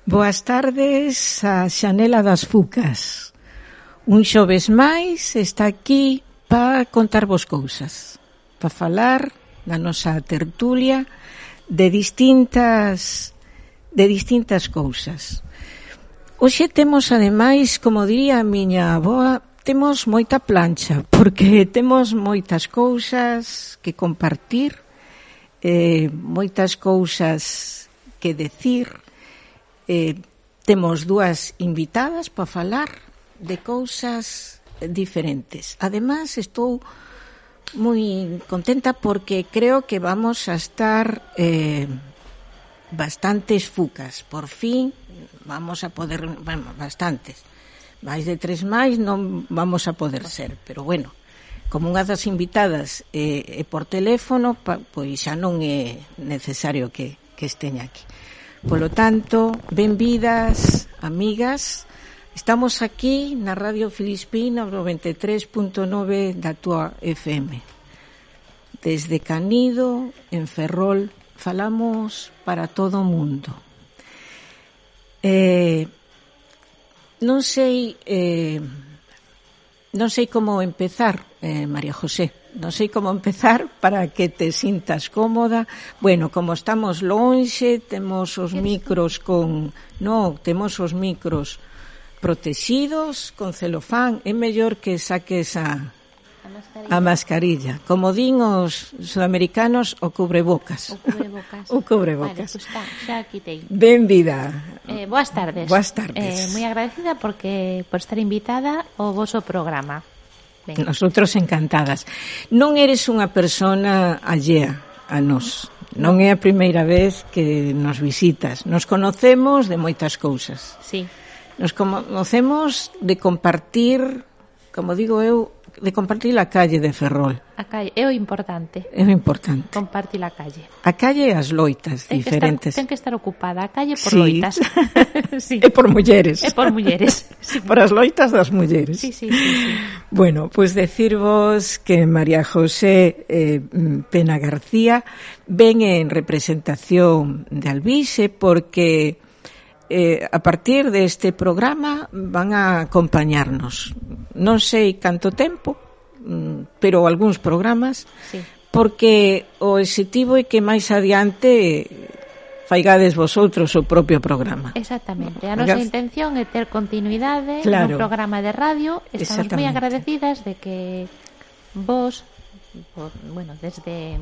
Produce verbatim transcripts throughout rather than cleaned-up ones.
Boas tardes a Xanela das Fucas. Un xoves máis está aquí para contarvos cousas, para falar na nosa tertulia de distintas de distintas cousas. Hoxe temos, ademais, como diría a miña avoa, temos moita plancha, porque temos moitas cousas que compartir, eh, moitas cousas que decir. Eh, temos dúas invitadas para falar de cousas diferentes. Además, estou moi contenta porque creo que vamos a estar eh, bastantes fucas. Por fin vamos a poder, bueno, bastantes. Mais de tres máis non vamos a poder ser, pero bueno, como unha das invitadas é eh, por teléfono, pa, pois xa non é necesario que, que esteña aquí. Polo tanto, benvidas, amigas. Estamos aquí na Radio Filispín, noventa e tres punto nove da túa F M. Desde Canido, en Ferrol, falamos para todo o mundo. Eh, non sei, eh, non sei como empezar, eh, María José. Non sei como empezar para que te sintas cómoda. Bueno, como estamos lonxe, temos os micros con... No, temos os micros protegidos con celofán. É mellor que saques a, a, mascarilla. a mascarilla. Como din os sudamericanos, o cubrebocas. O cubrebocas. o cubrebocas. Vale, pues está, xa quitei. Benvida. Eh, boas tardes. Boas tardes. Eh, moi agradecida porque por estar invitada ao voso programa. Ben. Nosotros encantadas. Non eres unha persona allea a nós. Non é a primeira vez que nos visitas. Nos conocemos de moitas cousas. Sí. Nos conocemos de compartir, como digo eu, de compartir a calle de Ferrol. A calle é o importante. É o importante. Compartir a calle. A calle e as loitas ten diferentes. Que estar, ten que estar ocupada a calle por sí. loitas. sí. E por mulleres. E por mulleres. Sí. Por as loitas das mulleres. Sí, sí, sí, sí. Bueno, pois pues decirvos que María José eh, Pena García ven en representación de Albixe porque eh, a partir deste programa van a acompañarnos. Non sei canto tempo, pero algúns programas, sí. Porque o objetivo é que máis adiante faigades vosotros o propio programa. Exactamente. A nosa intención é ter continuidade claro. no programa de radio. Estamos moi agradecidas de que vos, por, bueno, desde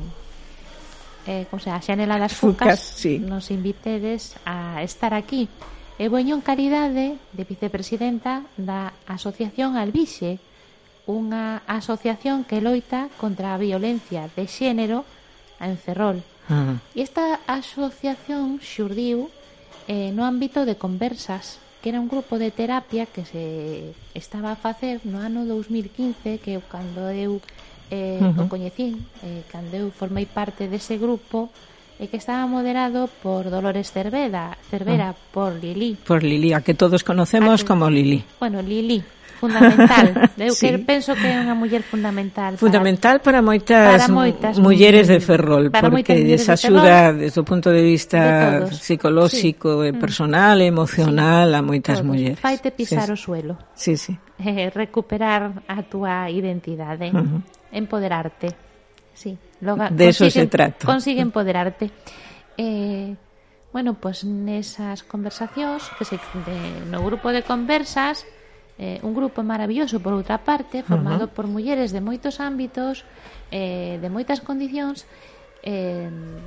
eh, como se, a Xanela das Fucas, Fucas sí. nos invitedes a estar aquí. E veño en calidade de vicepresidenta da Asociación Albixe, unha asociación que loita contra a violencia de xénero en Ferrol. Uh-huh. E esta asociación xurdiu eh, no ámbito de conversas, que era un grupo de terapia que se estaba a facer no ano dos mil quince, que cando eu eh, uh-huh. o coñecín, eh, cando eu formei parte dese grupo, e que estaba moderado por Dolores Cervera, Cervera uh-huh. por Lili. Por Lili, a que todos conocemos que, como Lili. Bueno, Lili. Fundamental. Eu sí. que penso que é unha muller fundamental. Fundamental para, para moitas, para moitas mulleres de Ferrol, porque esa axuda desde o punto de vista de psicolóxico, sí. e personal, e emocional sí. a moitas todos. Mulleres. Faite pisar sí. o suelo. Sí, sí. Eh, recuperar a túa identidade. Uh-huh. Empoderarte. Sí. Logo, de eso se trata. Consigue empoderarte. Eh, bueno, pues nesas conversacións que se de, no grupo de conversas, eh, un grupo maravilloso por outra parte, formado uh-huh. por mulleres de moitos ámbitos, eh, de moitas condicións, eh,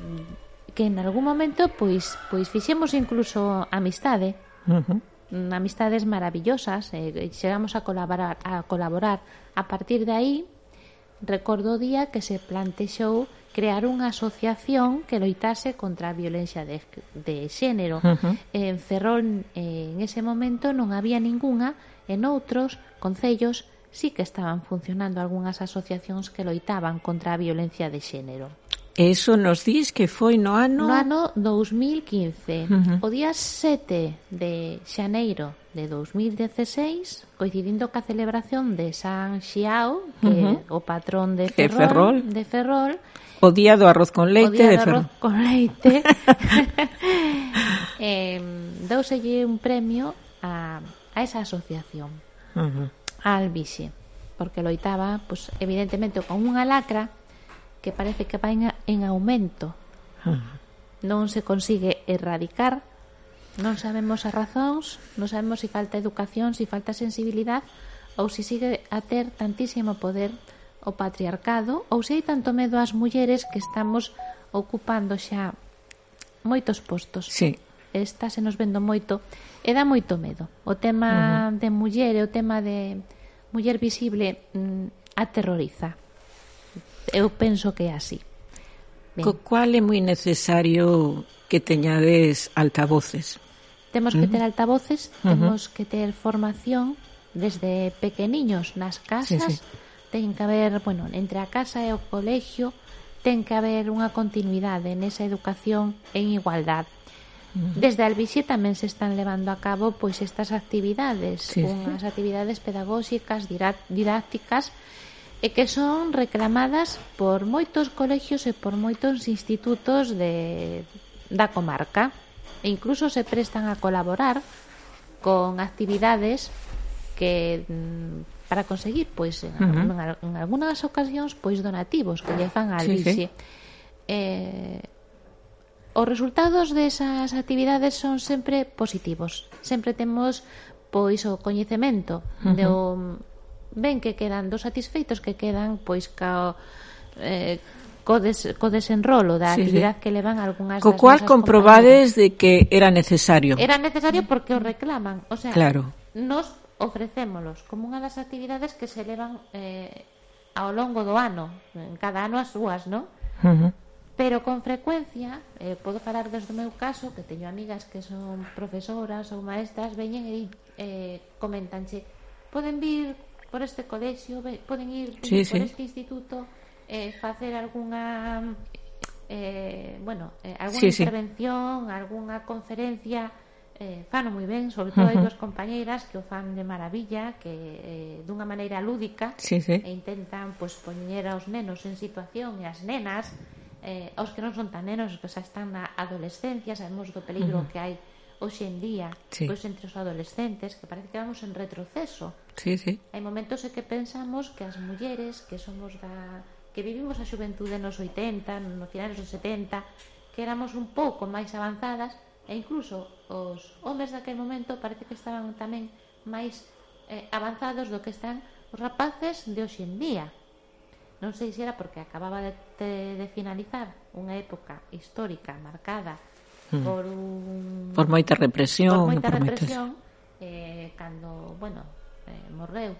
que en algún momento pois pois fixemos incluso amistade. Uh-huh. Amistades maravillosas, eh, chegamos a colaborar a colaborar. A partir de aí, recordo o día que se plantexou crear unha asociación que loitase contra a violencia de, de xénero. Uh-huh. En Ferrol, eh, en ese momento, non había ningunha. En outros concellos sí que estaban funcionando algunhas asociacións que loitaban contra a violencia de xénero. Eso nos dis que foi no ano... No ano dos mil quince. Uh-huh. O día sete de xaneiro de dos mil dezesseis, coincidindo ca celebración de San Xiao, que é uh-huh. o patrón de Ferrol, Ferrol, de Ferrol. O día do arroz con leite o día de do arroz Ferrol. con leite. eh, douselle un premio a, a esa asociación, Uh-huh. a Albixe, porque loitaba, pues, evidentemente, con unha lacra que parece que vai en aumento. Uh-huh. Non se consigue erradicar, non sabemos as razóns, non sabemos se falta educación, se falta sensibilidade, ou se sigue a ter tantísimo poder o patriarcado, ou se hai tanto medo ás mulleres que estamos ocupando xa moitos postos. Sí. Está se nos vendo moito e dá moito medo. O tema Uh-huh. de muller e o tema de muller visible mm, aterroriza. Eu penso que é así. Ben. Co cual é moi necesario que teñades altavoces. Temos que ter altavoces, Uh-huh. temos que ter formación desde pequeniños nas casas. Sí, sí. Ten que haber, bueno, entre a casa e o colegio ten que haber unha continuidade nesa educación en igualdade. Uh-huh. Desde Albixe tamén se están levando a cabo pois estas actividades, sí, unhas sí. actividades pedagóxicas, didácticas, e que son reclamadas por moitos colegios e por moitos institutos de, da comarca. E incluso se prestan a colaborar con actividades que para conseguir pois en, Uh-huh. en, en algunhas ocasións pois donativos que lle fan a Albixe. Sí, sí. Eh, os resultados desas actividades son sempre positivos. Sempre temos pois o coñecemento uh-huh. do ben que quedan, dos satisfeitos que quedan pois ca eh, co, des, co desenrolo da sí, actividade sí. que levan algunhas co cual comprobades de que era necesario. Era necesario porque o reclaman, o sea, claro. Nos ofrecémolos como unha das actividades que se levan eh, ao longo do ano, en cada ano as súas, non? Uh-huh. Pero con frecuencia, eh, podo falar desde o meu caso, que teño amigas que son profesoras ou maestras, veñen e eh, comentanche, poden vir por este colexio, poden ir sí, por sí. este instituto, eh, facer algunha eh, bueno, eh, algunha sí, intervención, sí. algunha conferencia. Eh, fano moi ben, sobre todo uh-huh. hai dúas compañeiras que o fan de maravilla, que eh, dunha maneira lúdica sí, sí. e intentan pois poñer aos nenos en situación e as nenas, eh, aos que non son tan nenos, que xa están na adolescencia, sabemos do peligro uh-huh. que hai hoxe en día sí. pois entre os adolescentes, que parece que vamos en retroceso. Sí, sí. Hai momentos en que pensamos que as mulleres que somos da que vivimos a xuventude nos oitenta, nos finales dos setenta, que éramos un pouco máis avanzadas. E incluso os homes daquele momento parece que estaban tamén máis eh, avanzados do que están os rapaces de hoxe en día. Non sei se era porque acababa de, de, de finalizar unha época histórica marcada mm. por un... Por moita represión. Por moita por represión, moitas... eh, cando, bueno, eh, morreu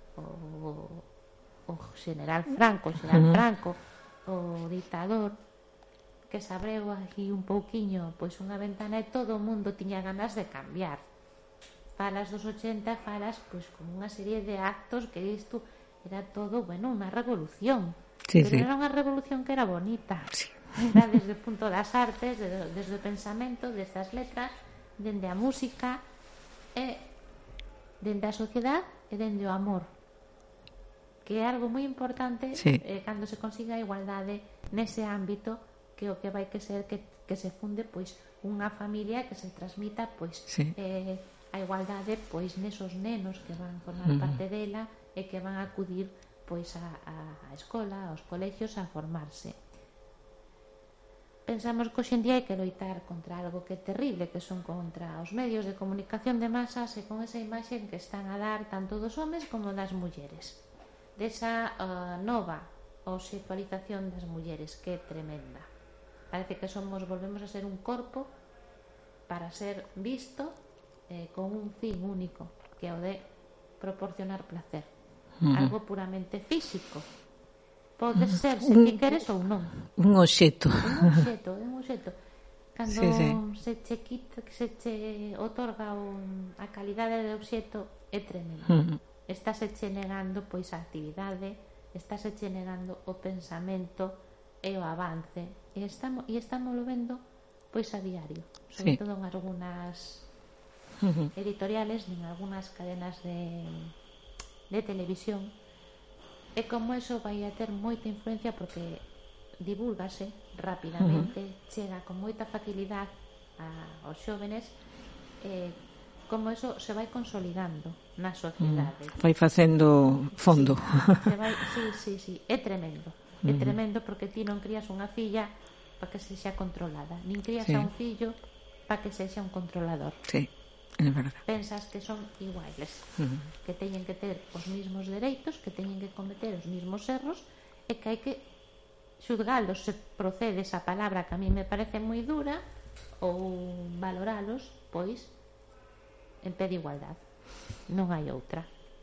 o, o general Franco, o general mm. Franco, o dictador, que se abreu aquí un pouquiño pois unha ventana e todo o mundo tiña ganas de cambiar. Falas dos ochenta, falas pois como unha serie de actos que isto era todo, bueno, unha revolución. Sí, pero sí. Era unha revolución que era bonita. Sí. Era desde o punto das artes, desde, desde o pensamento, desde as letras, dende a música e dende a sociedade e dende o amor, que é algo moi importante sí. eh, cando se consiga a igualdade nese ámbito, que o que vai que ser que, que se funde pois unha familia que se transmita pois sí. eh, a igualdade pois nesos nenos que van formar uh-huh. parte dela e que van a acudir pois a, a, a escola, aos colexios a formarse. Pensamos que hoxe en día hai que loitar contra algo que é terrible, que son contra os medios de comunicación de masas e con esa imaxe que están a dar tanto dos homes como das mulleres, desa uh, nova sexualización das mulleres que é tremenda. Parece que somos, volvemos a ser un corpo para ser visto eh, con un fin único, que é o de proporcionar placer. Uh-huh. Algo puramente físico. Pode uh-huh. ser se ti queres ou non. Un obxeto. Un obxeto, un obxeto. Cando sí, sí. se che quita, se che otorga un, a calidade de obxeto é tremendo. Uh-huh. Estáse che negando pois a actividade, estáse che negando o pensamento e o avance. E estamos, e estamos lo vendo pois a diario, sobre sí. todo en algunhas uh-huh. editoriales, en algunhas cadenas de, de televisión, e como eso vai a ter moita influencia porque divúlgase rapidamente, uh-huh. chega con moita facilidade a, aos xóvenes, eh, como eso se vai consolidando na sociedade. Mm, vai facendo fondo. Sí, se vai, sí, sí, sí, é tremendo. É mm. tremendo porque ti non crías unha filla para que sexa controlada, nin crías sí. a un fillo para que sexa un controlador. Sí, é verdade. Pensas que son iguales, mm. que teñen que ter os mismos dereitos, que teñen que cometer os mismos erros e que hai que xuzgalos se procede esa palabra que a mí me parece moi dura ou valoralos, pois en pé de igualdade, non hai outra.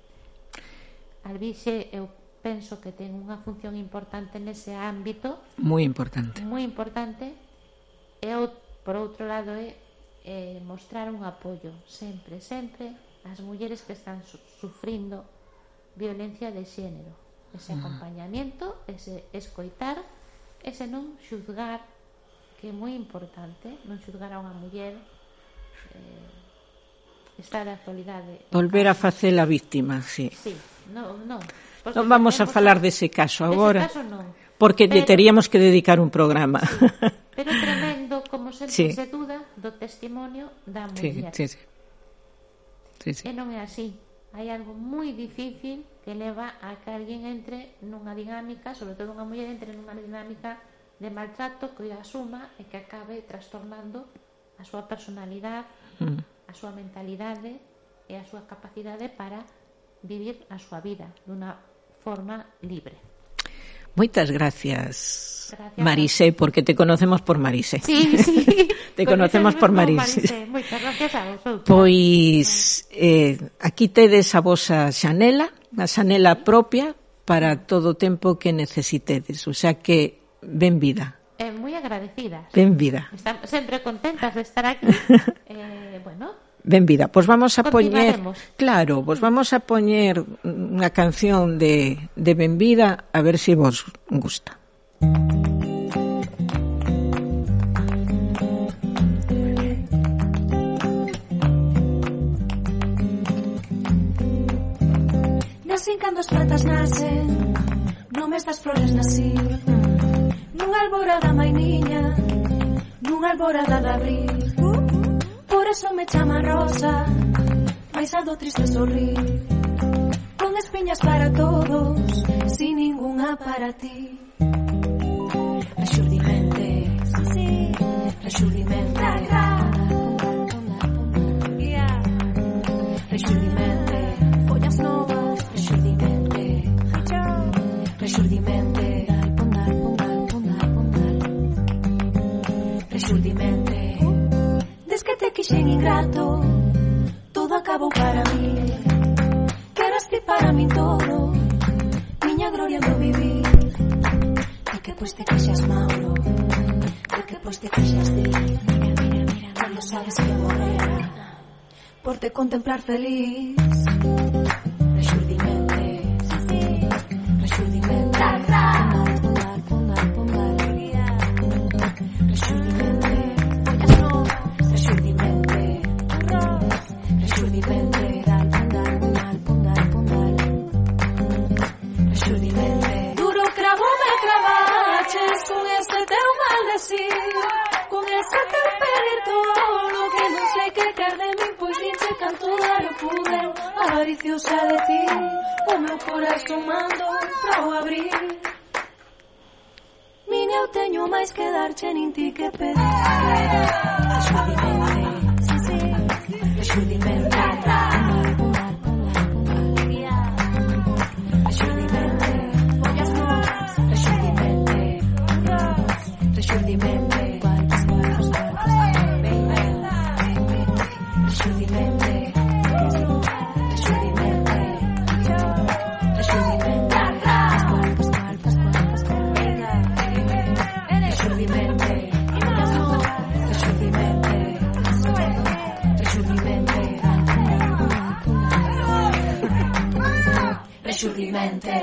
Albixe, eu penso que ten unha función importante nese ámbito, moi importante moi importante e o, por outro lado é eh, mostrar un apoio sempre, sempre ás mulleres que están su- sufrindo violencia de xénero, ese acompañamiento, ese escoitar, ese non xuzgar, que é moi importante, non xuzgar a unha muller, eh, estar a actualidade. Volver a facer a víctima, sí. Sí, no, no. Non vamos a falar dese caso agora, caso non, porque pero, lle teríamos que dedicar un programa. Sí, pero é tremendo como sempre sí. se duda do testimonio da muller. Sí, sí, sí. Sí, sí. E non é así. Hai algo moi difícil que leva a que alguén entre nunha dinámica, sobre todo unha muller entre nunha dinámica de maltrato que a asuma e que acabe trastornando a súa personalidade, mm. a súa mentalidade e a súa capacidade para vivir a súa vida dunha forma libre. Moitas gracias, gracias Marise, porque te conocemos por Marise. Sí, sí. Te conocemos por Marise. Marise. Moitas gracias a vosotros. Pois eh, aquí tedes a vosa xanela, a xanela propia para todo o tempo que necesitedes. O sea que, ben vida. Eh, moi agradecidas. Ben vida. Estamos sempre contentas de estar aquí. eh, bueno... Ben vida, pois vamos a poñer, claro, pois vamos a poñer unha canción de, de Ben vida, a ver se si vos gusta. Nacen cando as plantas nacen, no mes das flores nací, nunha alborada mainiña, nunha alborada de abril. Por eso me chaman rosa, mais a do triste sorrir, con espiñas para todos, sin ninguna para ti. Rexurdimente, rexurdimente, rexurdimente, follas novas, rexurdimente, rexurdimente, pondal, pondal, pondal, pondal, rexurdimente. Des que te quixen ingrato, todo acabou para mí. Queras ti para mí todo, miña gloria do vivir. De que pois te quixas Mauro, de que pois te quixas ti. Mira, mira, mira, cando sabes que morrera por te contemplar feliz. Rexurdimente, rexurdimente, pondal, pondal, pondal, rexurdimente. Rexurdimente, dal, pondal, pondal, pondal, pondal. Rexurdimente. Duro cravo me cravaches con ese teu maldecir, con ese teu pedir todo que non sei que quer de mí, pois nin che canto dar o pude. Avariciosa de ti, o meu corazón mando pra o abrir. Miña eu teño máis que darche, nin ti que pedir. Rexurdimente. Rexurdimente, pondal, pondal, pondal, rexurdimente, follas novas, rexurdimente, rexurdimente, guardas, guardas, guardas, rexurdimente, rexurdimente, rexurdimente, guardas, guardas, guardas, rexurdimente, follas novas, rexurdimente. Rexurdimente.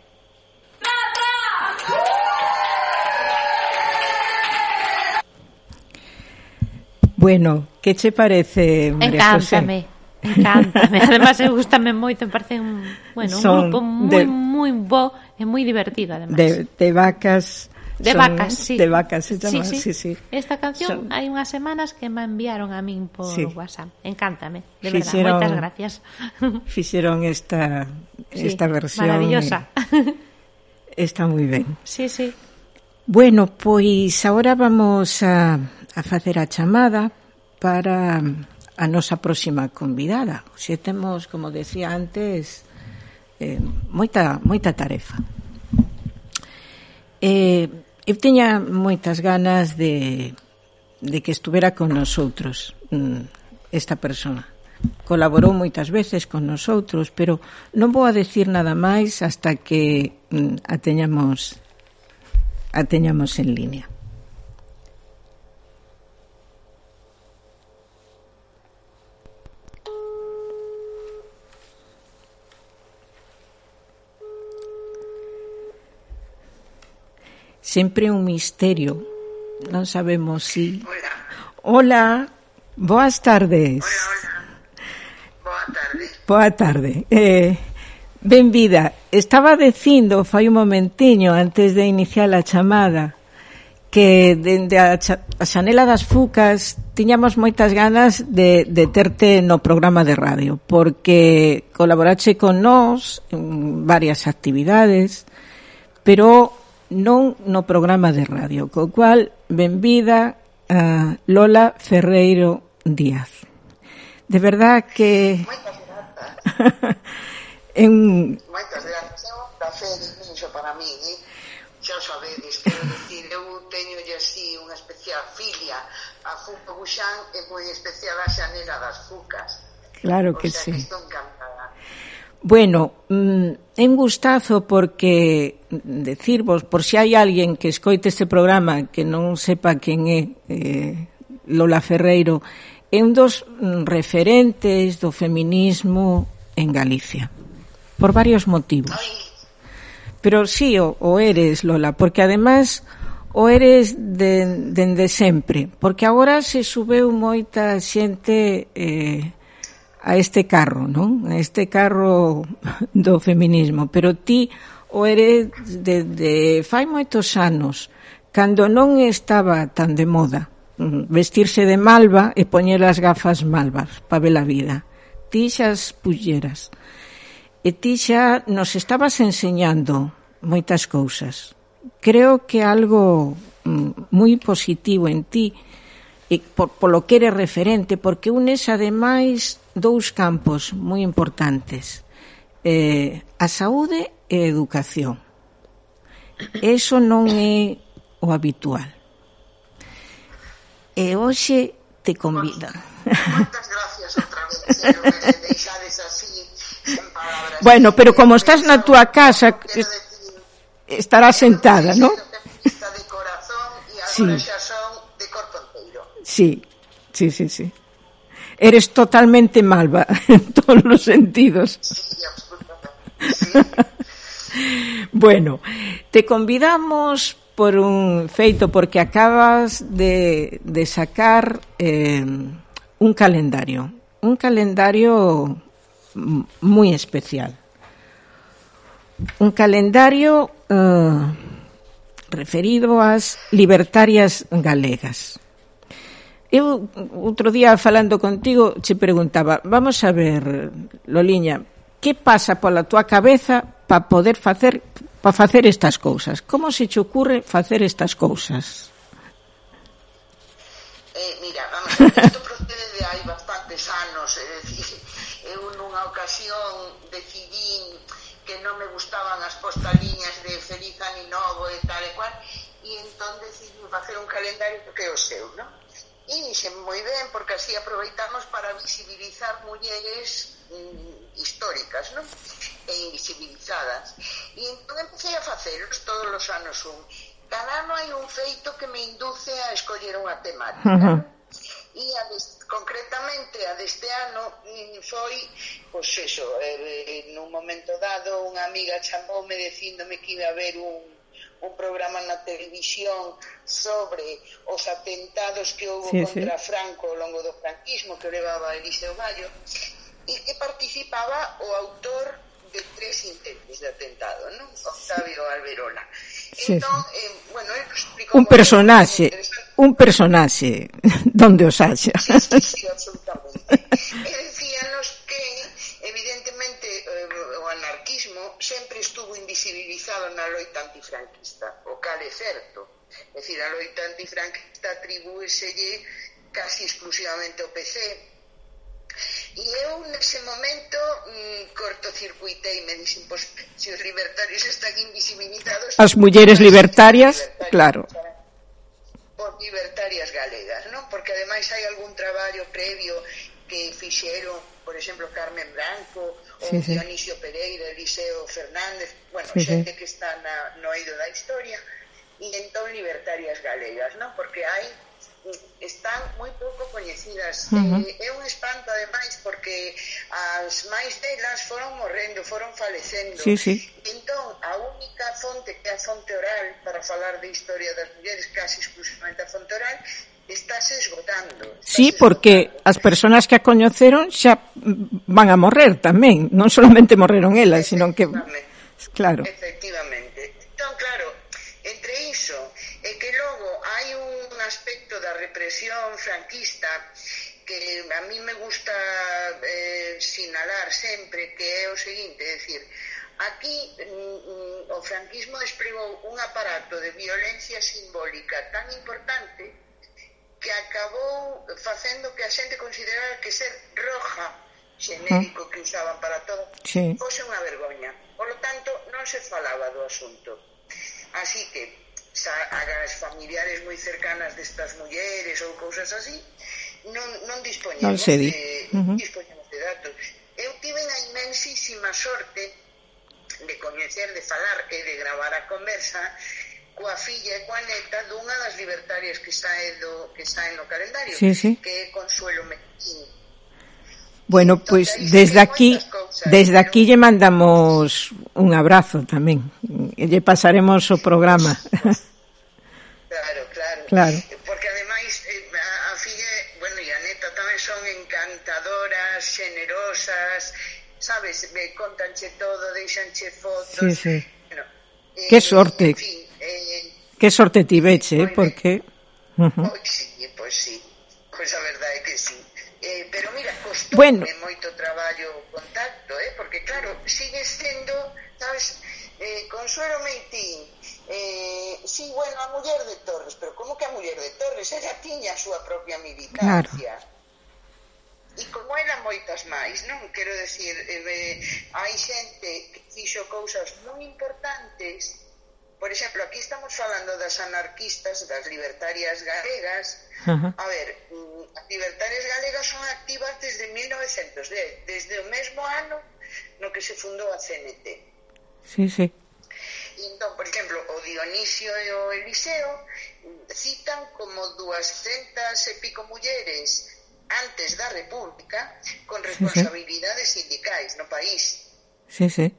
Bueno, que che parece, María José? Encántame, encántame. Además, gustame moito, me parece un, bueno, un Son grupo moi, de, moi bo e moi divertido, además. De, de vacas De son, vacas, sí. De vacas se chama, sí, sí. sí, sí. Esta canción son... hai unhas semanas que me enviaron a min por sí. WhatsApp. Encántame, de verdad, fixeron, moitas gracias. Fixeron esta sí, esta versión. Maravillosa. Está moi ben. Sí, sí. Bueno, pois agora vamos a, a facer a chamada para a nosa próxima convidada. Xe temos, como decía antes, eh, moita, moita tarefa. Eh, eu teña moitas ganas de, de que estuvera con nosotros esta persona. Colaborou moitas veces con nosotros, pero non vou a decir nada máis hasta que a teñamos, a teñamos en línea. Sempre un misterio. Non sabemos si... Hola. Hola. Boas tardes. Hola, hola. Boa tarde. Boa tarde. Eh, benvida. Estaba dicindo fai un momentiño antes de iniciar a chamada que dende a, a Xanela das Fucas tiñamos moitas ganas de, de terte no programa de radio, porque colaborache con nós en varias actividades, pero non no programa de radio, co cual, benvida a Lola Ferreiro Díaz. De verdad que... Moitas grazas. en... Moitas grazas. É un placer inmenso para mí, eh? Xa o sabedes, quero dicir, eu teño así unha especial filia a Fuca Buxán e moi especial a Xanela das Fucas. Claro que o sea, sí. Que estou encantada. Bueno, é un gustazo porque decirvos, por si hai alguén que escoite este programa que non sepa quen é eh, Lola Ferreiro, é un dos referentes do feminismo en Galicia, por varios motivos. Ay. Pero sí, o, o eres, Lola, porque además o eres de, dende sempre, porque agora se subeu moita xente... Eh, a este carro, non? A este carro do feminismo, pero ti o eres de, de fai moitos anos, cando non estaba tan de moda vestirse de malva e poñer as gafas malvas para ver a vida. Ti xa as pulleras. E ti xa nos estabas enseñando moitas cousas. Creo que algo moi positivo en ti, e por, polo que eres referente, porque unes ademais dous campos moi importantes, eh, a saúde e a educación. Eso non é o habitual. E hoxe te convida. Moitas gracias outra vez, pero me deixades así en palabras. Bueno, pero como estás na túa casa, estarás sentada, non? Está de corazón e agora xa son de corpo inteiro. Sí, sí, sí, sí. Eres totalmente malva en todos los sentidos. Sí, absolutamente. Sí. Bueno, te convidamos por un feito, porque acabas de, de sacar eh, un calendario, un calendario muy especial. Un calendario eh, referido ás libertarias galegas. Eu, outro día, falando contigo, che preguntaba, vamos a ver, Loliña, que pasa pola tua cabeza para poder facer para facer estas cousas? Como se che ocurre facer estas cousas? Eh, mira, vamos a ver, isto procede de hai bastantes anos, é dicir, eu nunha ocasión decidín que non me gustaban as postaliñas de Feliz Ano Novo e tal e cual, e entón decidí facer un calendario que é o seu, non? E dixen moi ben, porque así aproveitamos para visibilizar mulleres mm, históricas, non? E invisibilizadas. E entón empecé a facelos todos os anos un. Cada ano hai un feito que me induce a escoller unha temática, uh-huh. Non? E a des, concretamente a deste ano foi, pois eso, eh, nun momento dado unha amiga chamoume dicíndome que iba a haber un un programa na televisión sobre os atentados que houve sí, contra sí. Franco ao longo do franquismo, que levaba Eliseo Gallo, e que participaba o autor de tres intentos de atentado, non? Octavio Alberola. Sí, entón, sí. eh, bueno, ele explicou un personaxe, un personaxe, donde os haxa. Sí, sí, sí, absolutamente. E decíanos que, evidentemente, o anarquismo sempre estuvo invisibilizado na loita antifranquista, o cal é certo. É dicir, a loita antifranquista atribúeselle casi exclusivamente ao P C. E eu, nese momento, mmm, cortocircuitei, me dixen, pois, se os libertarios están invisibilizados... As mulleres libertarias, libertarias claro. Por libertarias galegas, non? Porque ademais hai algún traballo previo que fixeron, por exemplo, Carmen Branco, ou sí, sí. Dionisio Pereira, Eliseo Fernández, bueno, sí, xente sí. que está na, no eido da historia, e entón libertarias galegas, non? Porque hai están moi pouco coñecidas. Uh-huh. eh, é un espanto ademais porque as máis delas foron morrendo, foron falecendo. Sí, sí. Entón, a única fonte que é a fonte oral para falar de historia das mulleres, casi exclusivamente a fonte oral, estáse esgotando. Estáse sí, porque esgotando. As persoas que a coñeceron xa van a morrer tamén, non solamente morreron elas, sino que claro. Efectivamente. Entón, claro, entre iso e que logo hai un aspecto da represión franquista que a mí me gusta eh, sinalar sempre, que é o seguinte, é dicir, aquí mm, o franquismo desplegou un aparato de violencia simbólica tan importante que acabou facendo que a xente considerara que ser roja, xenérico que usaban para todo, sí. fose unha vergoña. Por lo tanto, non se falaba do asunto. Así que as familiares moi cercanas destas mulleres ou cousas así non, non dispoñemos, non de, uh-huh. dispoñemos de datos. Eu tive a inmensísima sorte de coñecer, de falar e de gravar a conversa coa filla e coa neta dunha das libertarias que está no, que está no calendario, sí, sí. que é Consuelo Mequín. Bueno, pois pues, desde aquí cousas, desde pero... aquí lle mandamos un abrazo tamén e lle pasaremos o programa. Claro, claro, claro. Porque ademais eh, a, a filla, bueno, e a neta tamén son encantadoras, generosas, sabes, me contanche todo, deixanche fotos. Sí, sí. Bueno, eh, que sorte. En fin, eh, que sorte tiveche, eh, porque uh-huh. Pois sí, pois sí. Pois a verdade é que sí. Eh, pero mira, costoume bueno. moito traballo o contacto, eh, porque claro, sigue sendo, sabes, eh, Consuelo Meitín. Eh, sí, bueno, a muller de Torres, pero como que a muller de Torres? Ella tiña a súa propia militancia. Claro. E como ela moitas máis, non? Quero decir, eh, hai xente que fixo cousas moi importantes. Por exemplo, aquí estamos falando das anarquistas, das libertarias galegas. Uh-huh. A ver, as libertarias galegas son activas desde mil novecentos dez, desde o mesmo ano no que se fundou a C N T. Sí, sí. Entón, por exemplo, o Dionisio e o Eliseo citan como duascentas e pico mulleres antes da República con responsabilidades sí, sí. sindicais no país. Sí, sí.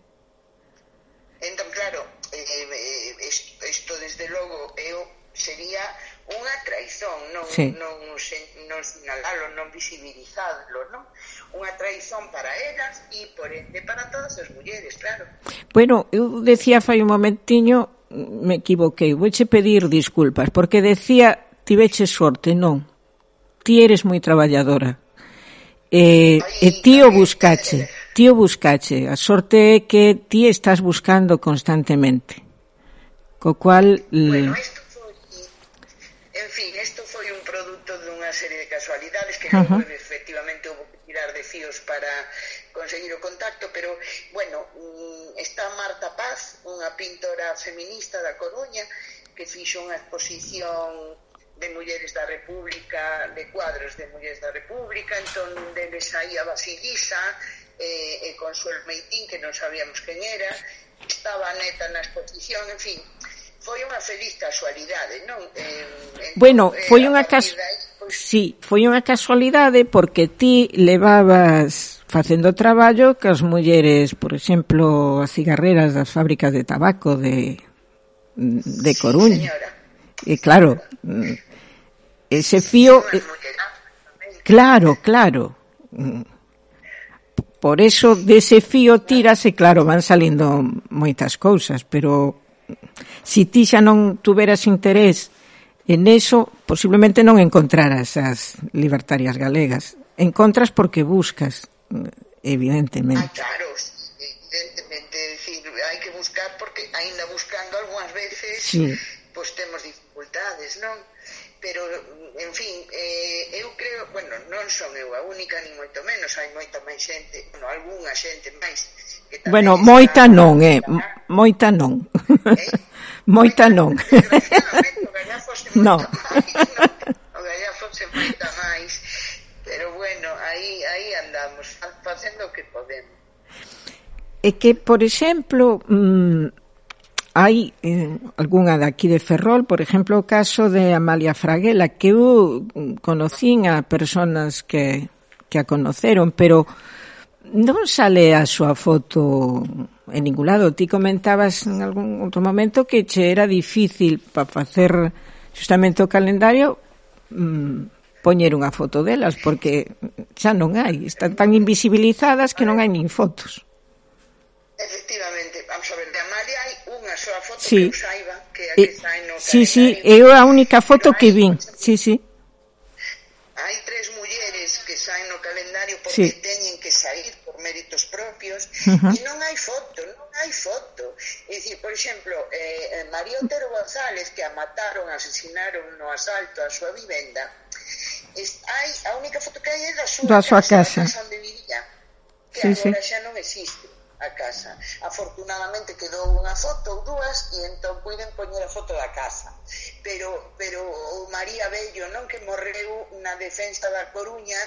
Entón, claro, eh, isto, isto desde logo eu sería unha traizón, non, sí. non, non sinalalo, non visibilizarlo, non? Unha traizón para elas e, por ende, para todas as mulleres, claro. Bueno, eu decía fai un momentiño, me equivoquei, vouche pedir disculpas, porque decía, tiveche sorte, non. Ti eres moi traballadora. Eh, Ay, e ti o buscache, ti o buscache. A sorte é que ti estás buscando constantemente. Co cual... Bueno, isto foi... En fin, isto foi un produto dunha serie de casualidades que uh-huh. logo, efectivamente, houve que tirar de fíos para conseguir o contacto, pero, bueno, está Marta Paz, unha pintora feminista da Coruña, que fixo unha exposición de mulleres da República, de cuadros de mulleres da República, entón deles aí a Basilisa e, e Consuelo Meitín, que non sabíamos quen era, estaba a neta na exposición, en fin, foi unha feliz casualidade, non? Eh, entón, bueno, foi unha casualidade, pois... sí, foi unha casualidade porque ti levabas facendo traballo que as mulleres, por exemplo, as cigarreras das fábricas de tabaco de de Coruña. Sí, señora. E claro, ese fío, eh, claro, claro. Por eso dese fío tírase, claro, van salindo moitas cousas, pero si ti xa non tuveras interés en eso, posiblemente non encontraras as libertarias galegas. Encontras porque buscas, evidentemente. Ah, claro, evidentemente, decir, hai que buscar porque aínda buscando algunhas veces, sí, pois temos dificultades, non? Pero, en fin, eh, eu creo, bueno, non son eu a única, ni moito menos, hai moita máis xente, bueno, algunha xente máis. Que bueno, moita non, eh, moita non. Eh? Moita non. Desgraciadamente, o gallá fose moita no. máis, non? O gallá fose moita máis. Pero bueno, aí aí andamos, facendo o que podemos. É que, por exemplo, mmm, hai eh, algunha daqui de Ferrol, por exemplo, o caso de Amalia Fraguela, que eu conocín a personas que, que a conoceron, pero non sale a súa foto en ningún lado. Ti comentabas en algún outro momento que che era difícil para facer justamente o calendario mmm, poñer unha foto delas, porque xa non hai, están tan invisibilizadas que non hai nin fotos. Efectivamente, vamos a ver, de Amalia hai unha soa foto, sí, que eu saiba, que é a que sai no sí, calendario. Sí, é a única foto que vin, sí, sí. Hai tres mulleres que saen no calendario porque sí, teñen que sair por méritos propios, uh-huh, e non hai foto, non hai foto. É dicir, por exemplo, eh, María Otero González, que a mataron, asesinaron no asalto a súa vivenda, es, hai, a única foto que hai é da súa, da súa casa, casa onde vivía, que sí, agora sí, xa non existe a casa. Afortunadamente quedou unha foto ou dúas e entón puiden poñer a foto da casa. Pero pero o María Bello, non, que morreu na defensa da Coruña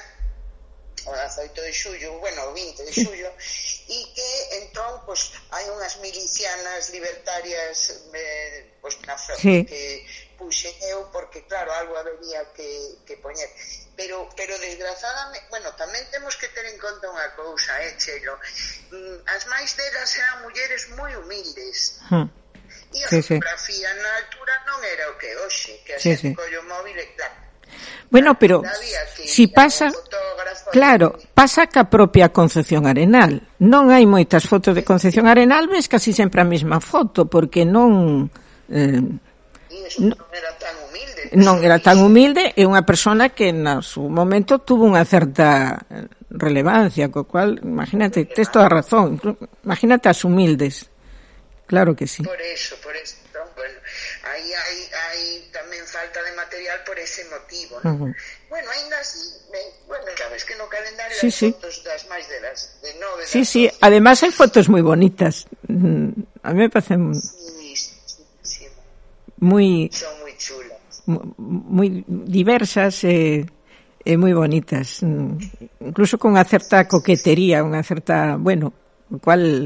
o dezoito de xullo, bueno, o vinte de xullo, e que entón pues, hai unhas milicianas libertarias eh, pues, na frente, sí, que puxen eu porque claro, algo habería que, que poñer, pero pero desgraciadamente, bueno, tamén temos que ter en conta unha cousa, eh, Chelo, as máis delas eran mulleres moi humildes, hmm, e a sí, fotografía sí, na altura non era o que hoxe, que a sí, xente sí, collo móvil e claro. Bueno, pero si pasa, claro, pasa ca propia Concepción Arenal. Non hai moitas fotos de Concepción Arenal, ves casi sempre a mesma foto, porque non eh, non era tan humilde. Non era tan humilde, é unha persona que na su momento tuvo unha certa relevancia, co cual, imagínate, tes toda a razón, imagínate as humildes. Claro que sí. Por eso, por eso, bueno, aí hai, hai tamén falta de material por ese motivo, ¿no? Uh-huh. Bueno, ainda así, bueno, sabes que no calendario sí, hai sí, fotos das máis de las de nove. Sí, sí, doce. Además hai fotos moi bonitas. A mí me parecen sí, sí, sí. moi son moi chulas, moi diversas e e moi bonitas, incluso con unha certa coquetería, unha certa, bueno, o cual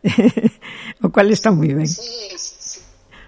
o cual está moi ben. Sí, sí.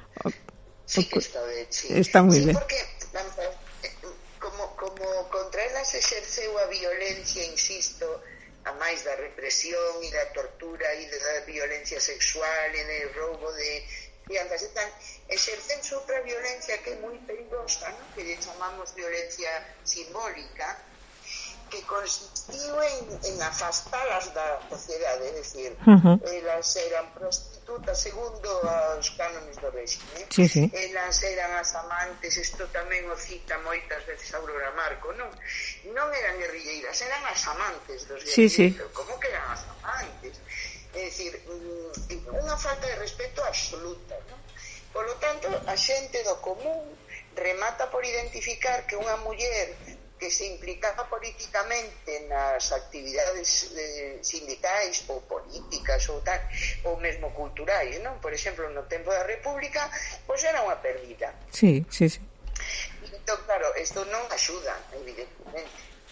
Sí que está ben, sí. Está moi sí, ben. Porque, vamos a ver, como, como contra elas exerceu a violencia, insisto, a máis da represión e da tortura e da violencia sexual e do roubo de crianzas e tal, exercen outra violencia que é moi perigosa, ¿no? Que lle chamamos violencia simbólica, que consistiu en, en afastalas da sociedade, é dicir, uh-huh, elas eran prostitutas segundo os cánones do réxime, sí, sí, elas eran as amantes, isto tamén o cita moitas veces Aurora Marco, non? Non eran guerrilleiras, eran as amantes dos guerrilleiros, sí, sí, como que eran as amantes? É dicir, unha falta de respeto absoluta, non? Por lo tanto, a xente do común remata por identificar que unha muller que se implicaba políticamente nas actividades eh, sindicais ou políticas ou tal, ou mesmo culturais, non? Por exemplo, no tempo da República, pois era unha perdida. Sí, sí, sí. Entón, claro, isto non axuda, evidentemente.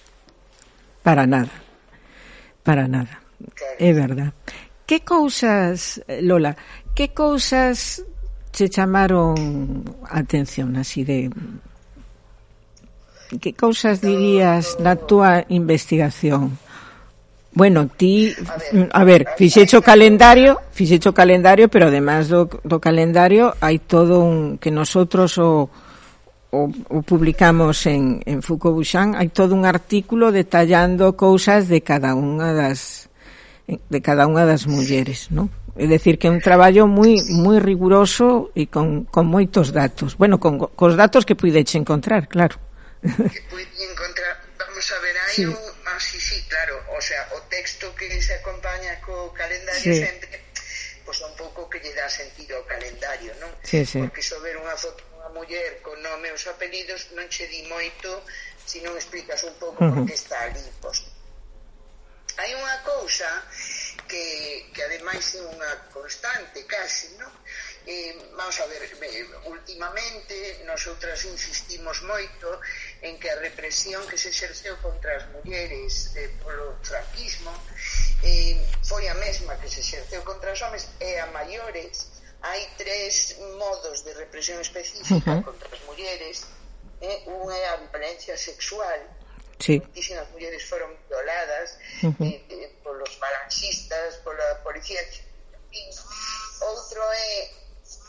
Para nada. Para nada. Claro. É verdad. Que cousas, Lola, que cousas che chamaron a atención así de... Que cousas dirías na túa investigación? Bueno, ti, a ver, fixecho o calendario, fixecho o calendario, pero además do, do calendario hai todo un, que nosotros o, o, o publicamos en, en Foucault Buxan, hai todo un artículo detallando cousas de cada unha das de cada unha das mulleres, ¿no? é dicir que é un traballo moi moi riguroso e con, con moitos datos. Bueno, con cos datos que puideche encontrar, claro. Que puide encontrar, vamos a ver, hai sí. un, ah, sí, sí, claro, o sea, o texto que se acompaña co calendario sí. sempre, pois un pouco que lle dá sentido ao calendario, non? Sí, sí. Porque só ver unha foto dunha muller con nome e os apelidos non che di moito se non explicas un pouco uh-huh. por que está ali posto. Hai unha cousa que, que ademais é unha constante casi, non? Eh, vamos a ver, eh, últimamente nosotras insistimos moito en que a represión que se exerceu contra as mulleres eh, polo franquismo eh, foi a mesma que se exerceu contra os homes e a maiores. Hai tres modos de represión específica uh-huh. contra as mulleres. Eh, un é a violencia sexual. Sí. Muchísimas mulleres foron violadas uh-huh. eh, eh, polos falangistas, pola policía. Outro é...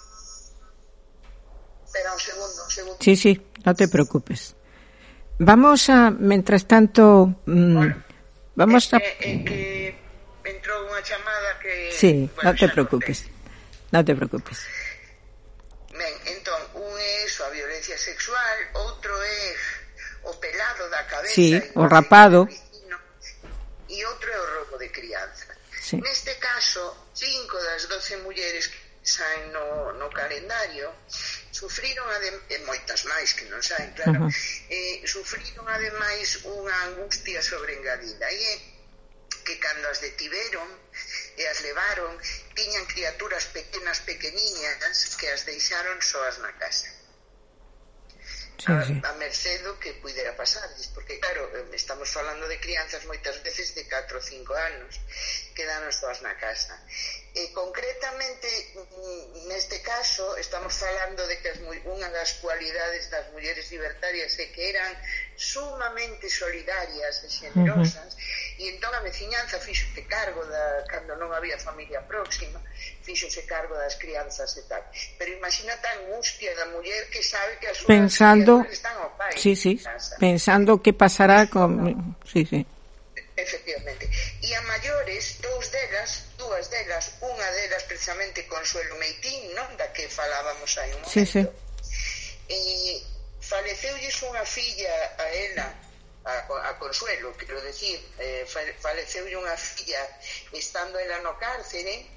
Espera un segundo, un segundo. Sí, sí, no te preocupes. Vamos a, mientras tanto... Mmm, vamos é, a... É que entrou unha chamada que... Sí, bueno, no te preocupes. No te preocupes. Ben, entón, un é eso, a violencia sexual, outro é o pelado da cabeza, sí, o rapado, e outro é o roubo de crianza. Sí. Neste caso, cinco das doce mulleres que saen no, no calendario sufriron, adem- e moitas máis que non saen, claro, uh-huh. eh, sufriron ademais unha angustia sobreengadida, e é que cando as detiveron e as levaron, tiñan criaturas pequenas, pequeniñas, que as deixaron soas na casa. Sí, sí. A, a mercedo que puidera pasar, porque claro, estamos falando de crianzas moitas veces de catro ou cinco anos, quedaron soas na casa. E concretamente neste caso estamos falando de que as, unha das cualidades das mulleres libertarias é que eran sumamente solidarias e generosas, uh-huh. e entón a veciñanza fíxose cargo da, cando non había familia próxima, fíxose cargo das crianzas e tal. Pero imagínate a angustia da muller que sabe que as súas pensando, criaturas están ao pai. Sí, sí, pensando que pasará con... No. Sí, sí. Efectivamente. E a maiores, dous delas, dúas delas, unha delas precisamente Consuelo Meitín, non? Da que falábamos aí un momento. Sí, sí. E faleceulles unha filla a ela, a, a Consuelo, quero decir, eh, faleceulle unha filla estando ela no cárcere,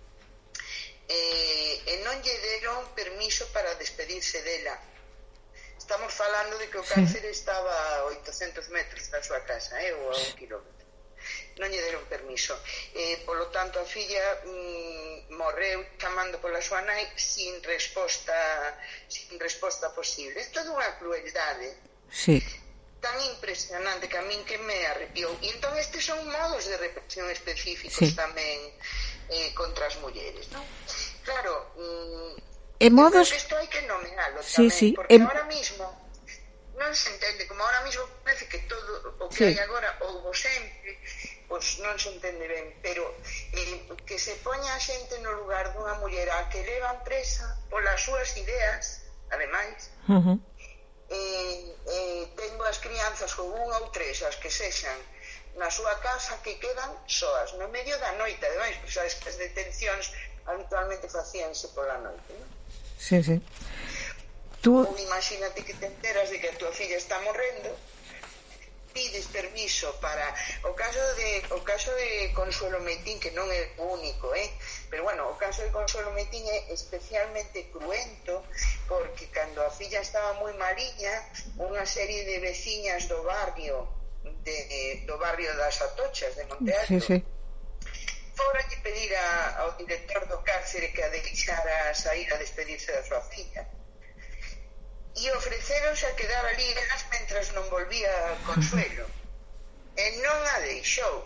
eh, e non lle deron permiso para despedirse dela. Estamos falando de que o cárcere sí. estaba a oitocentos metros da súa casa, eh, ou a un kilómetro. Non lle deron permiso. Eh, polo tanto, a filla mm, morreu chamando pola súa nai sin resposta, sin resposta posible. É toda unha crueldade sí. tan impresionante que a min que me arrepiou. E entón estes son modos de represión específicos sí. tamén eh, contra as mulleres, non? Claro... Mm, E modos... Isto hai que nomealo sí, tamén, sí. porque e... ahora mismo non se entende, como ahora mismo parece que todo o que sí. hai agora houbo sempre, pois non se entende ben, pero eh, que se poña a xente no lugar dunha muller a que levan presa polas súas ideas, ademais, uh-huh. eh, eh, tengo as crianzas ou unha ou tres, as que sexan, na súa casa que quedan soas, no medio da noite, ademais, pois sabes que as detencións habitualmente facíanse pola noite, non? Sí, sí. Tú... Ou imagínate que te enteras de que a tua filla está morrendo, pides permiso para... O caso de o caso de Consuelo Meitín, que non é o único, eh? Pero bueno, o caso de Consuelo Meitín é especialmente cruento, porque cando a filla estaba moi maliña, unha serie de veciñas do barrio, de, do barrio das Atochas, de Monte Alto, sí, sí. fora que pedir a, ao director do cárcere que a deixara sair a despedirse da súa filla, e ofreceronse a quedar ali elas mentras non volvía Consuelo, e non a deixou.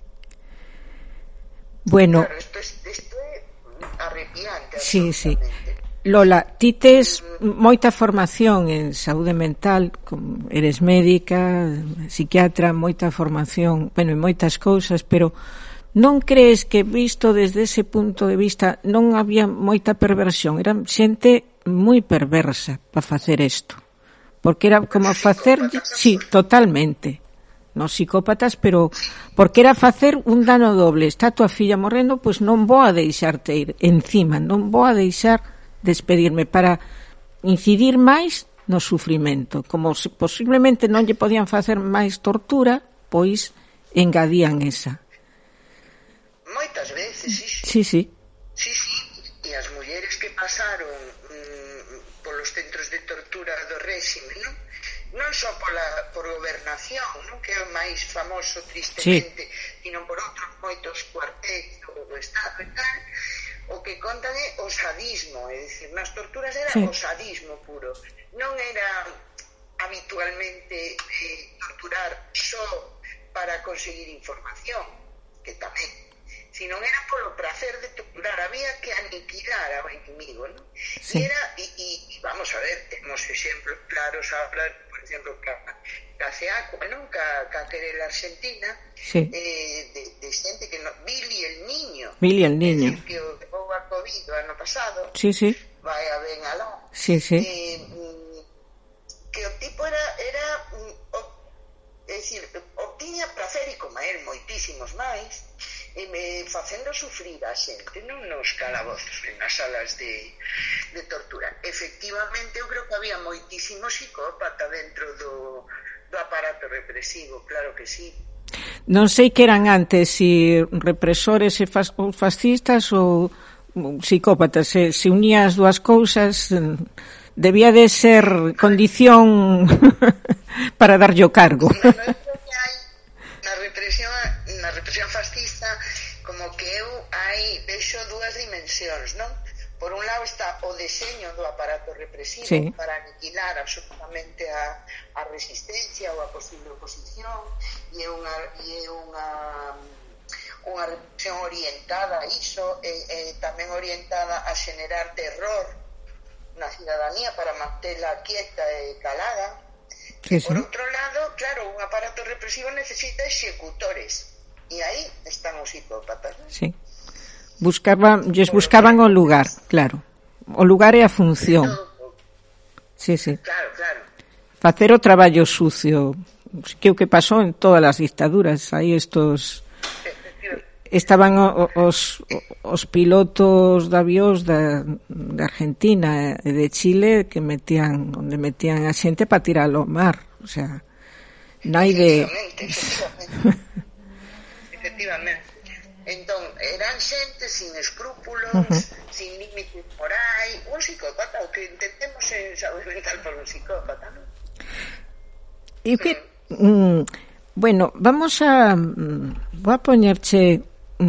Bueno, claro, isto, isto é arrepiante. Sí, sí. Lola, ti tes moita formación en saúde mental, eres médica, psiquiatra, moita formación, bueno, en moitas cousas, pero non crees que, visto desde ese punto de vista, non había moita perversión? Era xente moi perversa para facer isto, porque era como facer... Sí, totalmente, nos psicópatas, pero porque era facer un dano doble. Está a tua filla morrendo, pois non vou a deixarte ir encima, non vou a deixar despedirme para incidir máis no sufrimento. Como se posiblemente non lle podían facer máis tortura, pois engadían esa. Moitas veces, sí, sí. Sí, sí. Sí, sí. E as mulleres que pasaron mm, polos centros de tortura do réxime, non? Non só pola, por gobernación, non? Que é o máis famoso, tristemente, sí, sino por outros moitos cuartéis do Estado e tal, o que contan é o sadismo, é dicir, nas torturas era sí. o sadismo puro. Non era habitualmente eh, torturar só para conseguir información, que tamén, sino era polo placer de torturar, había que aniquilar ao inimigo, ¿no? Sí. E era, e, e, e vamos a ver, temos exemplos claros ahora, por exemplo, ca, ca CEACUA, non? Ca, ca querela Argentina, sí. eh, de, de xente que no, Billy el Niño, Billy el Niño, que o levou a COVID o ano pasado, sí, sí. vai a ben alá, sí, sí. Eh, que o tipo era, era o, é dicir, obtiña placer e como él moitísimos máis, e me facendo sufrir a xente, non nos calabozos, nas salas de, de tortura. Efectivamente, eu creo que había moitísimo psicópata dentro do, do aparato represivo, claro que sí. Non sei que eran antes, si represores e fas, ou fascistas ou psicópatas, se, se unía as dúas cousas, debía de ser condición para darlle o cargo. Na represión, na represión fascista, como que eu hai vexo dúas dimensións, non? Por un lado está o deseño do aparato represivo, sí, para aniquilar absolutamente a, a resistencia ou a posible oposición, e é unha, e é unha, unha represión orientada a iso, e, e tamén orientada a xenerar terror na cidadanía para mantela quieta e calada. Sí, sí. Por outro lado, claro, un aparato represivo necesita executores, e aí están os psicópatas, ¿no? Sí. Buscaban, lles buscaban o lugar, claro. O lugar é a función. Sí, sí. Claro, claro. Facer o traballo sucio, que o que pasou en todas as dictaduras. Aí estos estaban os, os pilotos de avións da, de Argentina e de Chile que metían, onde metían a xente para tiralo ao mar, o sea, nai de... Efectivamente, efectivamente. Entón, eran xente sin escrúpulos, uh-huh, sin límites morais, un psicópata, o que intentemos en saúde mental por un psicópata, non? E que, mm, bueno, vamos a... Vou a poñerche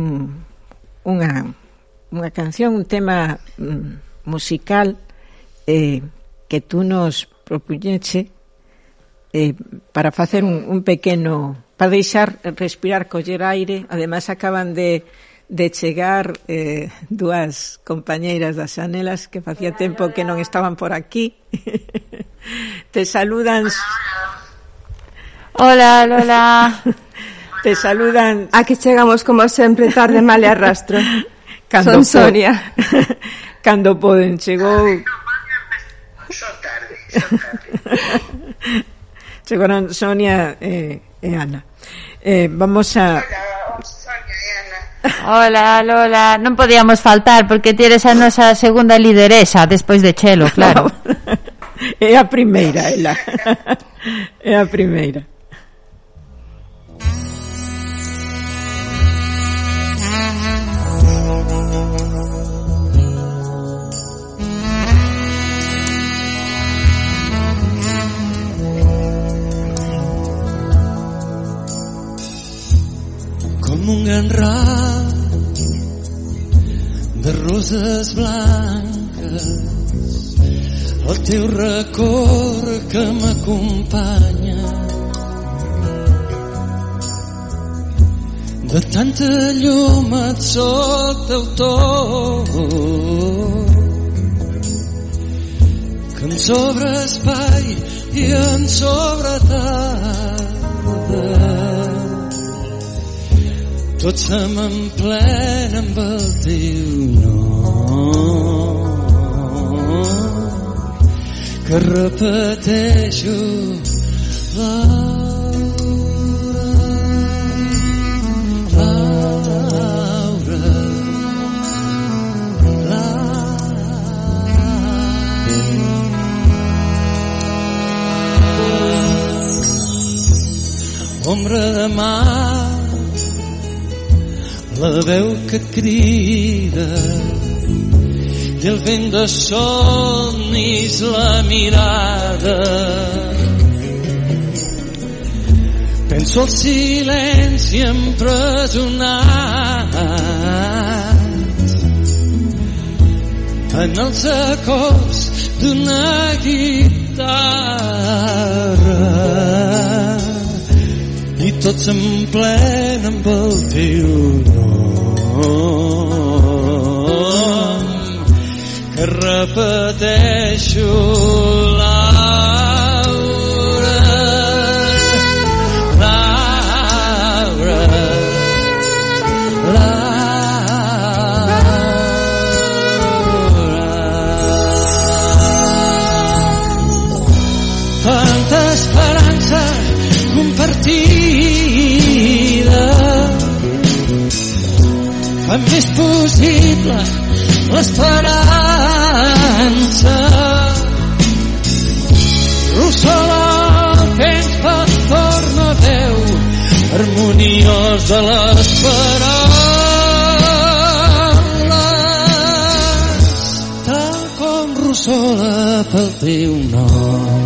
unha unha canción, un tema mm, musical eh, que tú nos propuñeche eh, para facer un, un pequeno, para deixar respirar, coller aire. Ademais acaban de, de chegar eh, dúas compañeiras das Xanelas que facía tempo que non estaban por aquí. Te saludan. Hola, Lola. Te saludan. Aquí chegamos como sempre tarde, mal e arrastro. Son Sonia. Cando poden, chegou. Son tarde, son tarde. Chegaron Sonia e, e Ana. Eh, vamos a... Hola, Sonia e Ana. Hola, Lola. Non podíamos faltar porque ti eres a nosa segunda lideresa despois de Chelo, claro. É a primeira, ela. É a primeira. Com un gran ram de roses blanques, el teu record que m'acompanya, de tanta llum et soc d'autor, que em sobra espai i em sobra tarda, tot se m'emplena amb el teu nom, que repeteixo l'hora l'ombra de mar, la veu que crida i el vent de somnis, la mirada. Penso al silenci empresonat en els acords d'una guitarra i tots em plenen amb el teu nom que repeteixo Laura, Laura, Laura. Tanta esperança compartida fa més possible l'esperança. Russola el vent pel torna veu harmoniós de les paraules, tal com russola pel teu nom.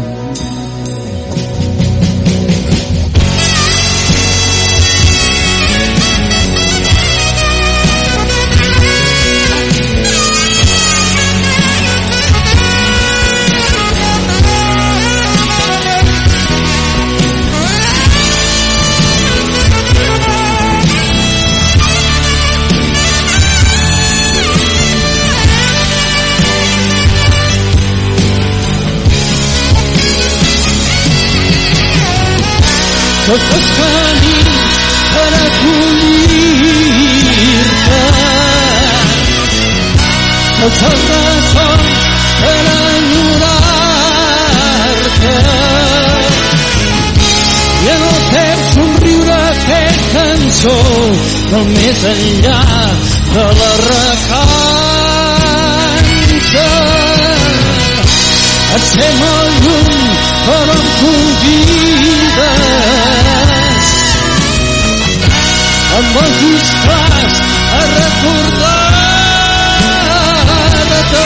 Tots els camins per acollir-te, tots els ressons per enyorar-te, i en el teu somriure fet cançó del més enllà de la recança. Et sé molt lluny però em convides amb els ulls clars a recordar-te,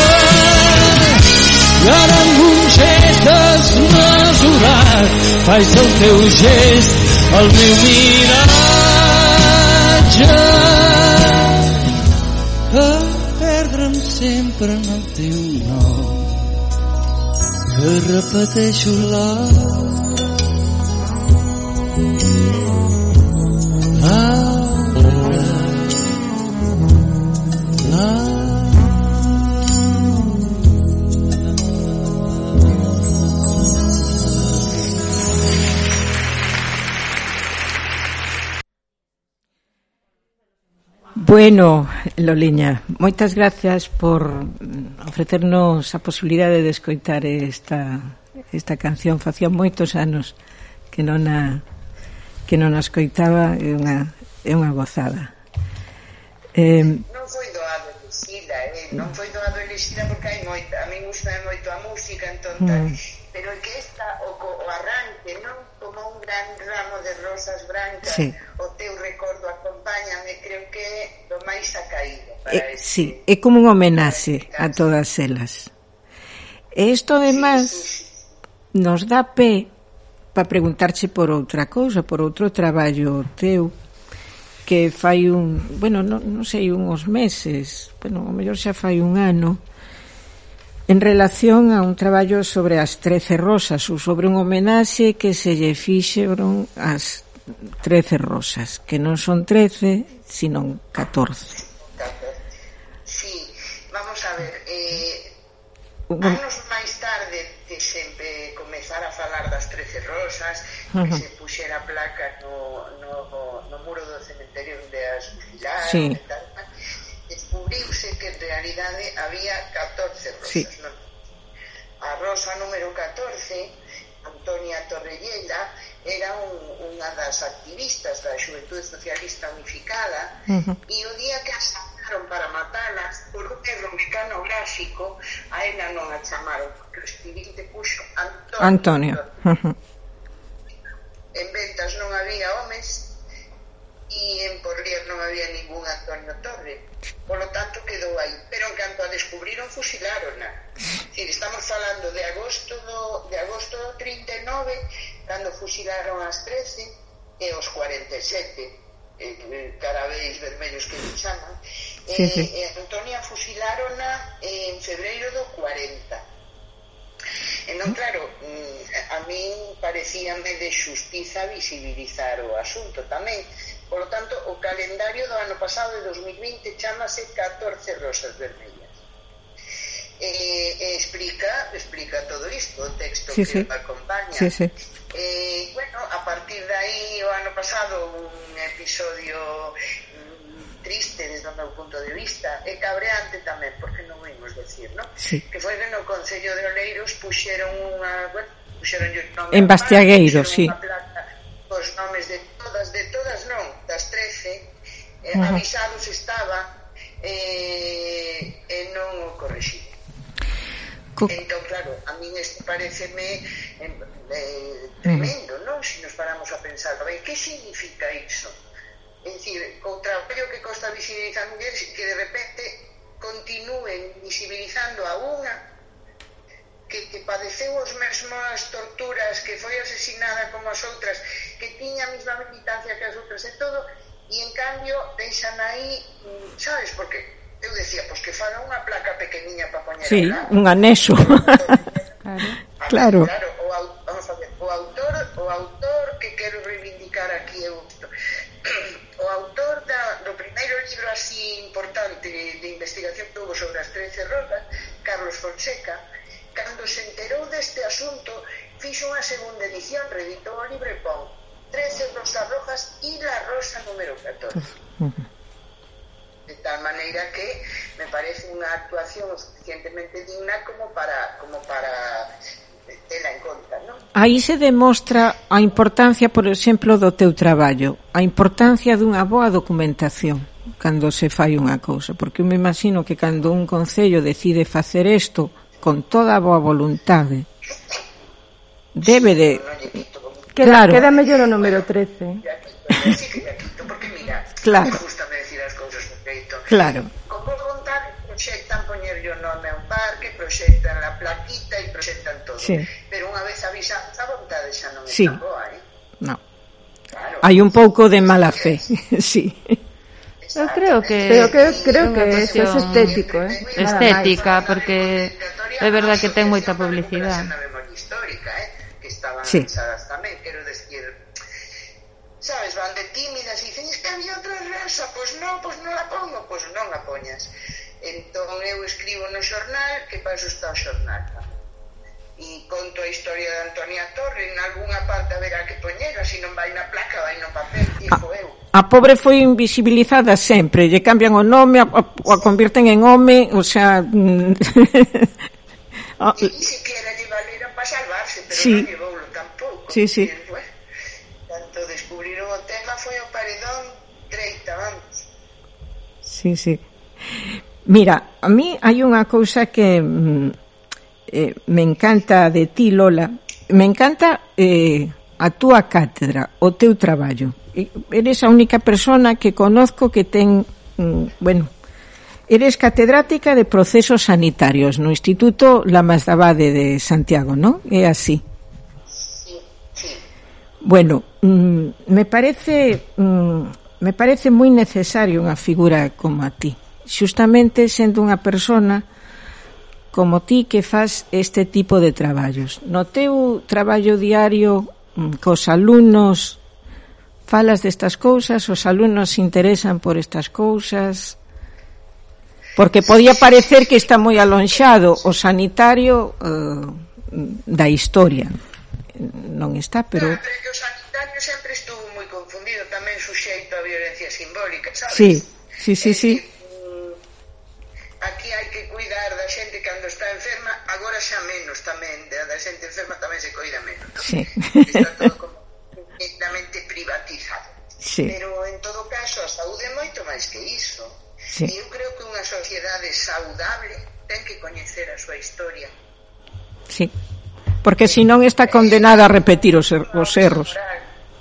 i ara amb un gest desmesurat faig del teu gest el meu miratge per perdre'm sempre en el teu nom que repeteixo la Laura, Bueno, Loliña, moitas gracias por ofrecernos a posibilidade de escoitar esta, esta canción. Facía moitos anos que non a, que non a escoitaba, é unha, é unha gozada. Eh, non foi doado elixida, eh? non foi doado elixida porque hai moita, a mí gusta moito a música, entón, mm. pero é que esta, o, o arranque, non como un gran ramo de rosas brancas, sí. O teu recordo acompáñame, creo que é do máis acaído para eh, este, sí, é como un homenaxe a todas elas. E isto, además, sí, sí, sí. nos dá pé para preguntarche por outra cousa, por outro traballo teu, que fai un, bueno, non, non sei, uns meses, bueno, o mellor xa fai un ano, en relación a un traballo sobre as trece rosas, ou sobre un homenaxe que se lle fixeron as trece rosas, que non son trece, sino catorce. Sí, vamos a ver, eh, anos máis tarde que sempre comezar a falar das trece rosas, uh-huh. que se puxera placa no, no, no muro do cementerio onde as fusilaron, sí. E tal, descubriuse que en realidade había catorce rosas, sí. Non? A rosa número catorce, Antonia Torrelleda, era un, unha das activistas da Xuventude Socialista Unificada, uh-huh. e o día que as chamaron para matalas, por un erro mecanográfico, a ela non a chamaron, porque o expediente puxo Antonio. Antonio. Uh-huh. en ventas non había homes e en Porlier non había ningún Antonio Torre, polo tanto quedou aí, pero en canto a descubriron fusilárona. Decir, estamos falando de agosto do, de agosto do trinta e nove, cando fusilaron as trece e os cuarenta e sete eh, carabéis vermellos que se chaman. Sí, sí. E, e Antonia fusilárona en febreiro do cuarenta. E non, claro, a min parecíame de xustiza visibilizar o asunto tamén. Por lo tanto, o calendario do ano pasado, de dos mil vinte, chamase catorce rosas vermellas. E, e explica, explica todo isto, o texto sí, que sí. acompaña. Sí, sí. E, bueno, a partir de aí, o ano pasado, un episodio mm, triste desde o meu punto de vista, e cabreante tamén, porque non vimos decir, ¿no? Sí. Que foi que no Concello de Oleiros puxeron unha, bueno, puxeron un nome en Bastiagueiro, sí. Unha placa os nomes de todas, de todas non, das trece, eh, uh-huh. avisados estaban eh, e non o correxiron. Co- entón, claro, a min este pareceme eh, eh, tremendo, uh-huh. non? Se nos paramos a pensar, a ver, que significa iso? É dicir, o traballo que costa visibilizar mulleres que de repente continúen visibilizando a unha que, que padeceu os mesmas torturas, que foi asesinada como as outras, que tiña a mesma militancia que as outras e todo, e en cambio deixan aí, sabes, porque eu decía, pois que faga unha placa pequeniña para poñer sí, alá. Un anexo. Claro. Claro, o, vamos a ver, o autor, o autor que quero reivindicar aquí é o, o autor da, do primeiro libro así importante de, de investigación que houve sobre as trece rosas, Carlos Fonseca. Cando se enterou deste asunto, fixo unha segunda edición, reeditou o libro e pon trece rosas rojas e la rosa número catorce. De tal maneira que me parece unha actuación suficientemente digna como para como para tela en conta, non? Aí se demostra a importancia, por exemplo, do teu traballo, a importancia dunha boa documentación cando se fai unha cousa, porque eu me imagino que cando un concello decide facer isto con toda a boa voluntade, debe de... Queda, claro. Queda mellor o número trece. Sí que me quito, porque mira, claro. Me gusta me decir as cousas por feito. Claro. Con boa voluntade proxectan poñer o nome a un parque, proxectan a plaquita e proxectan todo. Sí. Pero unha vez avisados a vontade xa non é sí. tan boa, eh? No. Claro. Hai un pouco de mala fe, sí. Eu creo que pero que creo que eso es estético, eh. Estética, porque é verdad que ten moita publicidade. Na memoria histórica, eh, que estaban sí. pensadas tamén, quero decir, sabes, van de tímidas e dicen, es que había outra raza, pois pues non, pois pues non la pongo, pois pues non la poñas. Entón eu escribo no xornal, que para eso está o xornal, ¿no? E conto a historia de Antonia Torre, en algunha parte haberá que poñela, se non vai na placa, vai no papel, dixo eu. A pobre foi invisibilizada sempre, lle cambian o nome, a, a, a convirten en home, o sea... E ni siquiera lle valera para salvarse, pero sí. non llevoulo tampouco. Sí, sí. E, pues, tanto descubriron o tema foi o paredón trinta anos. Sí, sí. Mira, a mí hai unha cousa que mm, eh, me encanta de ti, Lola. Me encanta eh, a túa cátedra, o teu traballo. Eres a única persona que conozco que ten, mm, bueno, eres catedrática de procesos sanitarios no Instituto Lamas de Abade de Santiago, ¿no? É así. Sí, sí. Bueno, mm, me parece mm, me parece moi necesario unha figura como a ti, xustamente sendo unha persona como ti que faz este tipo de traballos. No teu traballo diario mm, cos alumnos falas destas cousas, os alumnos se interesan por estas cousas, porque podía parecer que está moi alonxado o sanitario uh, da historia. Non está, pero... Claro, pero que o sanitario sempre estuvo moi confundido, tamén suxeito a violencia simbólica, sabes? Sí, sí, sí, sí. Aquí hai que cuidar da xente cando está enferma, agora xa menos tamén, da xente enferma tamén se coida menos, ¿no? Sí. Está todo como completamente privatizado. Sí. Pero en todo caso a saúde é moito máis que iso. Sí. E eu creo que unha sociedade saudable ten que coñecer a súa historia. Sí. Porque senón está condenada a repetir os, er- os erros.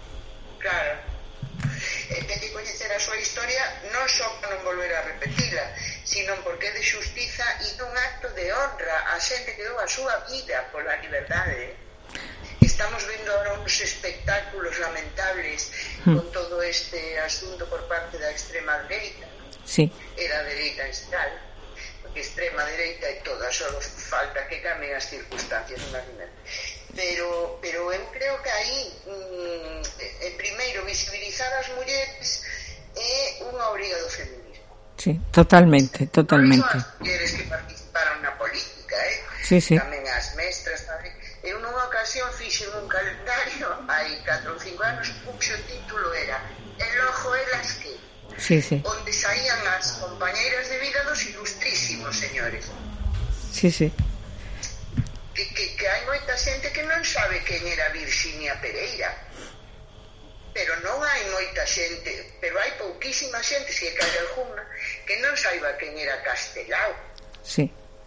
súa historia non só para non volver a repetila, sino porque é de xustiza e dun acto de honra a xente que deu a súa vida pola liberdade. Estamos vendo ahora uns espectáculos lamentables mm. con todo este asunto por parte da extrema dereita, sí. e da dereita en xeral, porque extrema dereita e toda, só falta que cambien as circunstancias, imagínate. Pero, pero eu creo que aí, mm, en primeiro, visibilizar as mulleres é unha obriga do feminismo. Sí, totalmente, totalmente. Non as mulleres que participaron na política, eh? Sí, sí. Tamén as mestras, tamén. Eu nunha ocasión fixen un calendario hai catro ou cinco anos, cuxo título era El ojo elas que, sí, sí. onde saían as compañeiras de vida dos ilustrísimos señores. Sí, sí. Que, que, que hai moita xente que non sabe quen era Virxinia Pereira, pero non hai moita xente, pero hai pouquísima xente, se cae alguna, que non saiba quen era Castelao. Sí.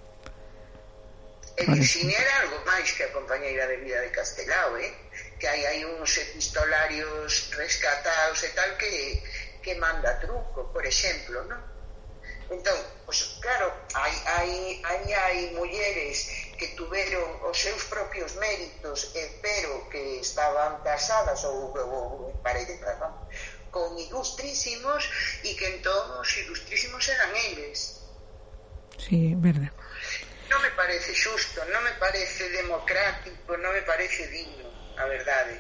E Virxinia era algo máis que a compañeira de vida de Castelao, eh? Que hai, hai uns epistolarios rescatados e tal que, que manda truco, por exemplo, non? Entón, pues, claro, hai, hai, hai, hai mulleres que tuveron os seus propios méritos, eh, pero que estaban casadas ou, ou, ou parejas con ilustrísimos e que entón os ilustrísimos eran eles. Sí, verdad. Non me parece xusto, non me parece democrático, non me parece digno, a verdade.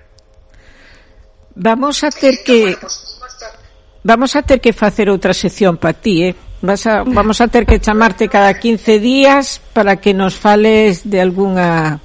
Vamos a ter que vamos a ter que facer outra sección para ti, eh? Vas a, vamos a ter que chamarte cada quince días para que nos fales de algunha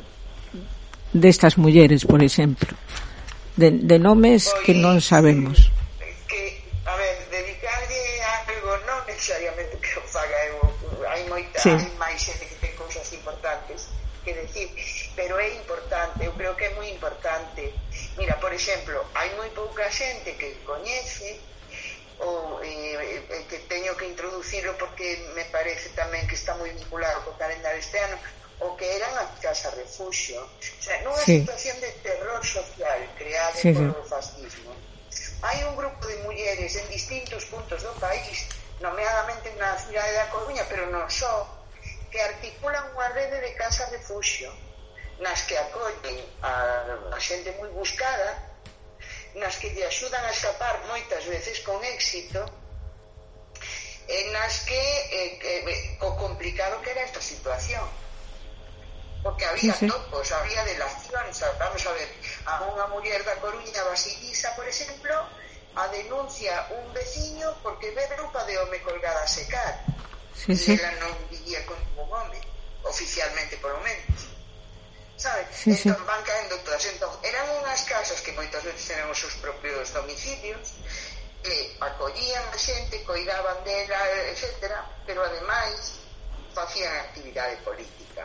destas mulleres, por exemplo, de, de nomes pois, que non sabemos. Que, a ver, dedicarlle a algo non necesariamente que o faga eu, hai moita, sí. Hai máis xente que ten cousas importantes que decir, pero é importante, eu creo que é moi importante. Mira, por exemplo, hai moi pouca xente que coñece ou eh, eh, que teño que introducirlo porque me parece tamén que está moi vinculado co calendario este ano, o que eran as casas refugio, o sea, nunha sí. situación de terror social creada sí, polo sí. fascismo. Hai un grupo de mulleres en distintos puntos do país, nomeadamente na cidade da Coruña, pero non só, que articulan unha rede de casas refugio nas que acollen a, a xente moi buscada, nas que lle axudan a escapar moitas veces con éxito, e nas que eh, eh, o complicado que era esta situación, porque había sí, sí. topos, había delacións. Vamos a ver, a unha muller da Coruña, Basilisa, por exemplo, a denuncia un veciño porque ve roupa de home colgada a secar, sí, e sí. ela non vivía con un home, oficialmente polo menos, sabes? Sí, entón sí. van caendo todas. Entón, eran unhas casas que moitas veces eran os seus propios domicilios, que acollían a xente, coidaban dela, etcétera, pero ademais facían actividade política.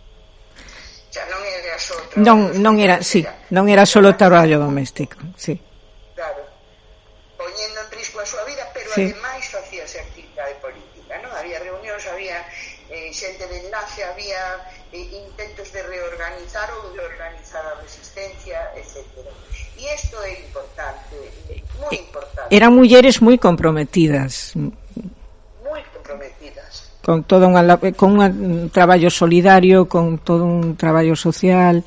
Xa non era só non, non era, sí, non era só o traballo doméstico, sí. Claro, poñendo en risco a súa vida, pero sí. ademais facíase actividade política, non? Había reunións, había eh, xente de enlace, había eh, intentos de reorganizar ou de organizar a resistencia, etcétera. E isto é importante, moi importante. Eran mulleres moi comprometidas. Moi comprometidas. Con todo unha, con un traballo solidario, con todo un traballo social,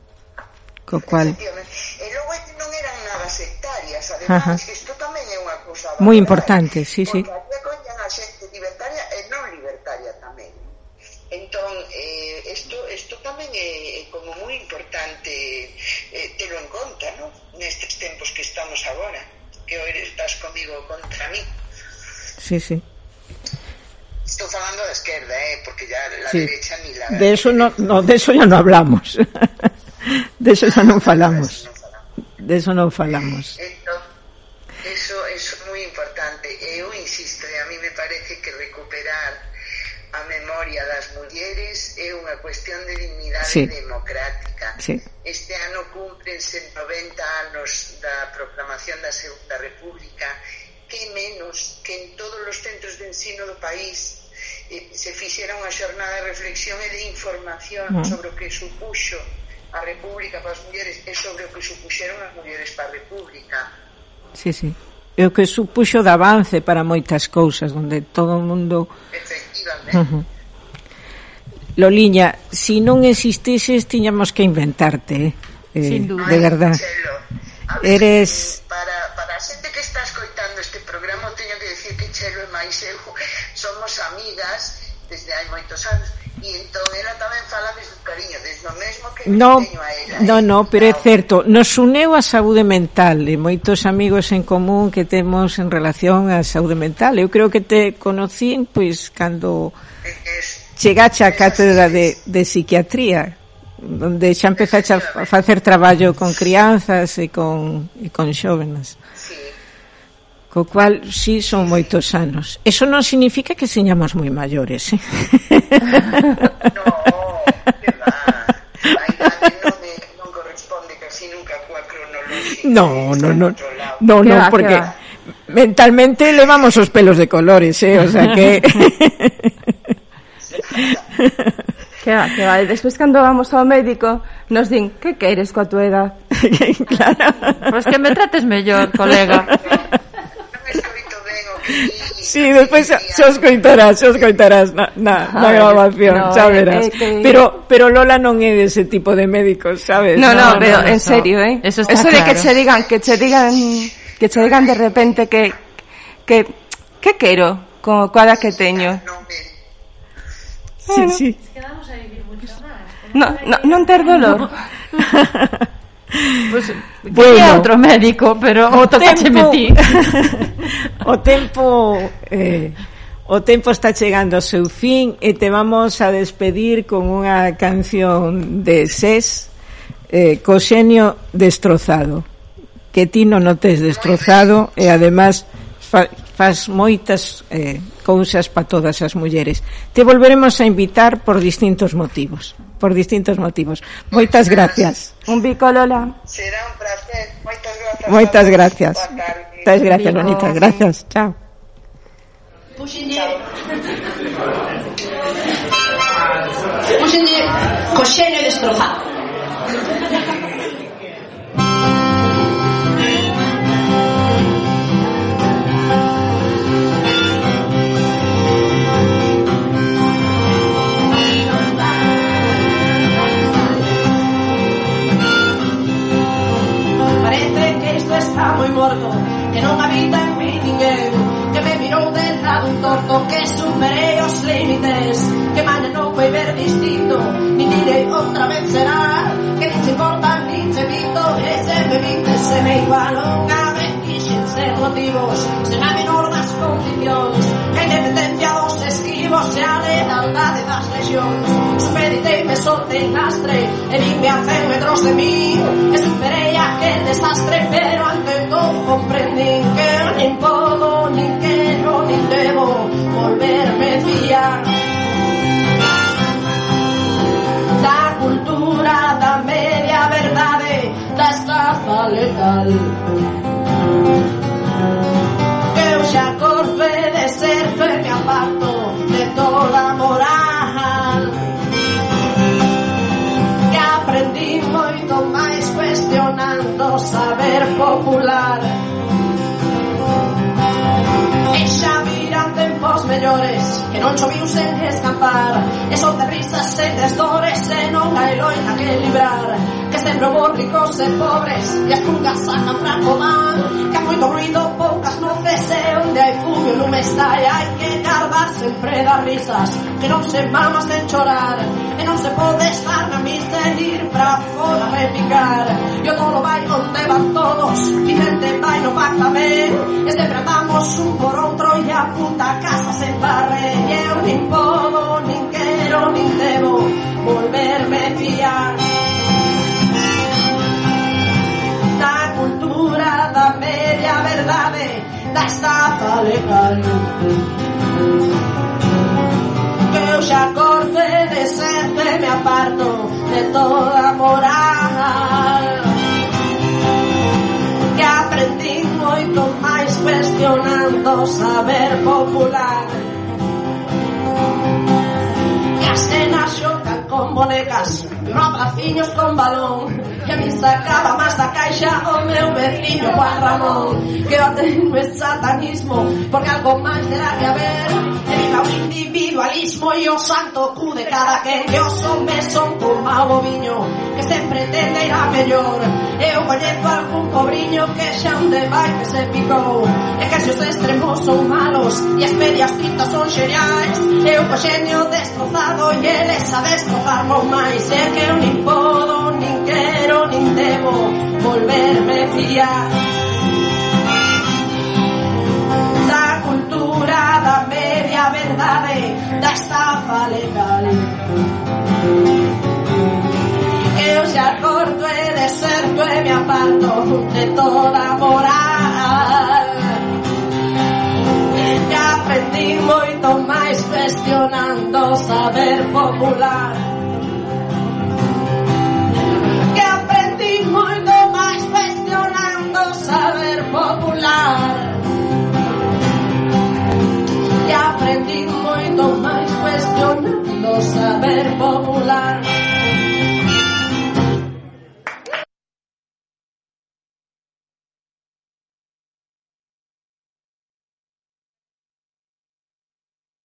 co cual... E logo non eran nada sectarias, además, que isto tamén é unha cousa moi importante, sí, sí. Porque aquí acollan a xente libertaria e non libertaria tamén. Entón, eh, isto, isto tamén é, é como moi importante eh, telo en conta, non? Nestes tempos que estamos agora, que hoy estás comigo contra mí. Sí, sí. Estou falando da esquerda, eh, porque ya la sí. derecha ni la... De eso no, no, de eso ya no hablamos. De eso ya non falamos. De eso non falamos. Entón, eso, eso é moi importante. Eu insisto, e a mí me parece que recuperar a memoria das mulleres é unha cuestión de dignidade sí. democrática. Sí. Este ano cúmprense noventa anos da proclamación da Segunda República, que menos que en todos os centros de ensino do país eh, se fixera unha xornada de reflexión e de información uh-huh. sobre o que supuxo a República para as mulleres e sobre o que supuxeron as mulleres para a República. Sí, sí. e o que supuxo de avance para moitas cousas, onde todo o mundo... Efectivamente. Uh-huh. Loliña, si non existises, tiñamos que inventarte, eh, sin duda. De verdad. Chelo, a ver, Eres... Para, para a xente que está escoitando este programa, teño que decir que Chelo e máis eu somos amigas desde hai moitos anos, e entón ela tamén fala desde o cariño, desde o mesmo que no, teño a ela. No, eh? no, pero é certo, nos uneu a saúde mental e moitos amigos en común que temos en relación á saúde mental. Eu creo que te conocín, pois, cando chegache á cátedra de, de psiquiatría, onde xa empezaste a facer traballo con crianzas e con, e con xóvenes. Sí. Co cual, sí, son moitos anos. Eso non significa que señamos moi maiores, eh? No, que va. A idade non, me, non corresponde casi nunca coa cronolóxica. No, no, no. No, no, va, porque mentalmente levamos os pelos de colores, eh? O sea que... Que va, que va. E despois cando vamos ao médico nos din, que queres coa tua edad? Claro. Pois que me trates mellor, colega. Sí, despois se os coitarás, se os coitarás na, na, na grabación, no, xa verás. eh, que... Pero pero Lola non é dese tipo de médicos, sabes? No, no, no pero no, en no. serio, eh. Eso está Eso de claro. que che digan, que che digan, que che digan de repente que que que quero co coa edad que teño. Sí, sí. No, no, non ter dolor. Pues, Bueno. quería outro médico, pero o tocaxeme ti. O tempo eh, o tempo está chegando ao seu fin e te vamos a despedir con unha canción de Sés, eh, co xenio destrozado, que ti non o tes destrozado e además fa, faz moitas eh, cousas para todas as mulleres. Te volveremos a invitar por distintos motivos. Por distintos motivos. Moitas gracias. Un bico, Lola. Será un placer. Moitas gracias. Moitas gracias. Boa tarde. Moitas gracias, Lonita. Gracias. Chao. Puxenlle Puxenlle co xenio destrozado. Está moi morto, que non habita en mí ninguén, que me mirou de lado un torto, que superei os límites, que maña non vai ver distinto, ni direi outra vez será, que ni se importa ni se vito, e se me vinte se me igualo, unha vez quixen ser motivos, sen a menor das condicións, que a independencia dos esquivos e a lealdade das legións, supeditei, me soltei lastre, e vime a cen metros de mí, e superei aquel desastre, pero ante todo comprendín que nin podo, nin quero, nin debo volverme fiar da cultura, da media verdade, da estafa legal, que eu xa corpe de ser fe, me aparto de toda moral, que aprendí moito máis cuestionando saber popular, e xa virán tempos mellores, que non choviu sen escampar, e son de risas sen desdores, e non hai loita que librar, que sempre houve ricos e pobres, e as pulgas sacan fraco van, que hai moito ruido, poucas noces, e onde hai fume non me está, e hai que guardar sempre das risas, que non se mamas de chorar, e non se pode estar na misa e ir pra fora a repicar, e o todo vai onde van todos, Vicente vai no pactamén, e sempre andamos un por outro, e a puta casa se barre, e eu nin podo, nin quero, nin debo volverme fiar da cultura, da media verdade, da estafa legal, que eu xa corte de serte, me aparto de toda moral, que aprendí moito máis cuestionando saber popular, que as nenas xocan con bonecas, rapaciños con balón, que me sacaba máis da caixa o meu veciño Juan Ramón, que o ten é satanismo, porque algo máis terá que haber, e viva o individualismo e o santo cu de cada quen, que os homes son como o viño, que sempre tende a ir a mellor. Eu coñezo algún pobriño que xa onde vai que se picou, e que se os extremos son malos e as medias tintas son xeñais, eu co xeño destrozado e eles a destrozarnos máis, e que eu nin podo, nin quero, nin debo volverme fiar da cultura, da media verdade, da estafa legal. Eu xa corto e deserto e me aparto de toda moral, que aprendí moito máis cuestionando o saber popular.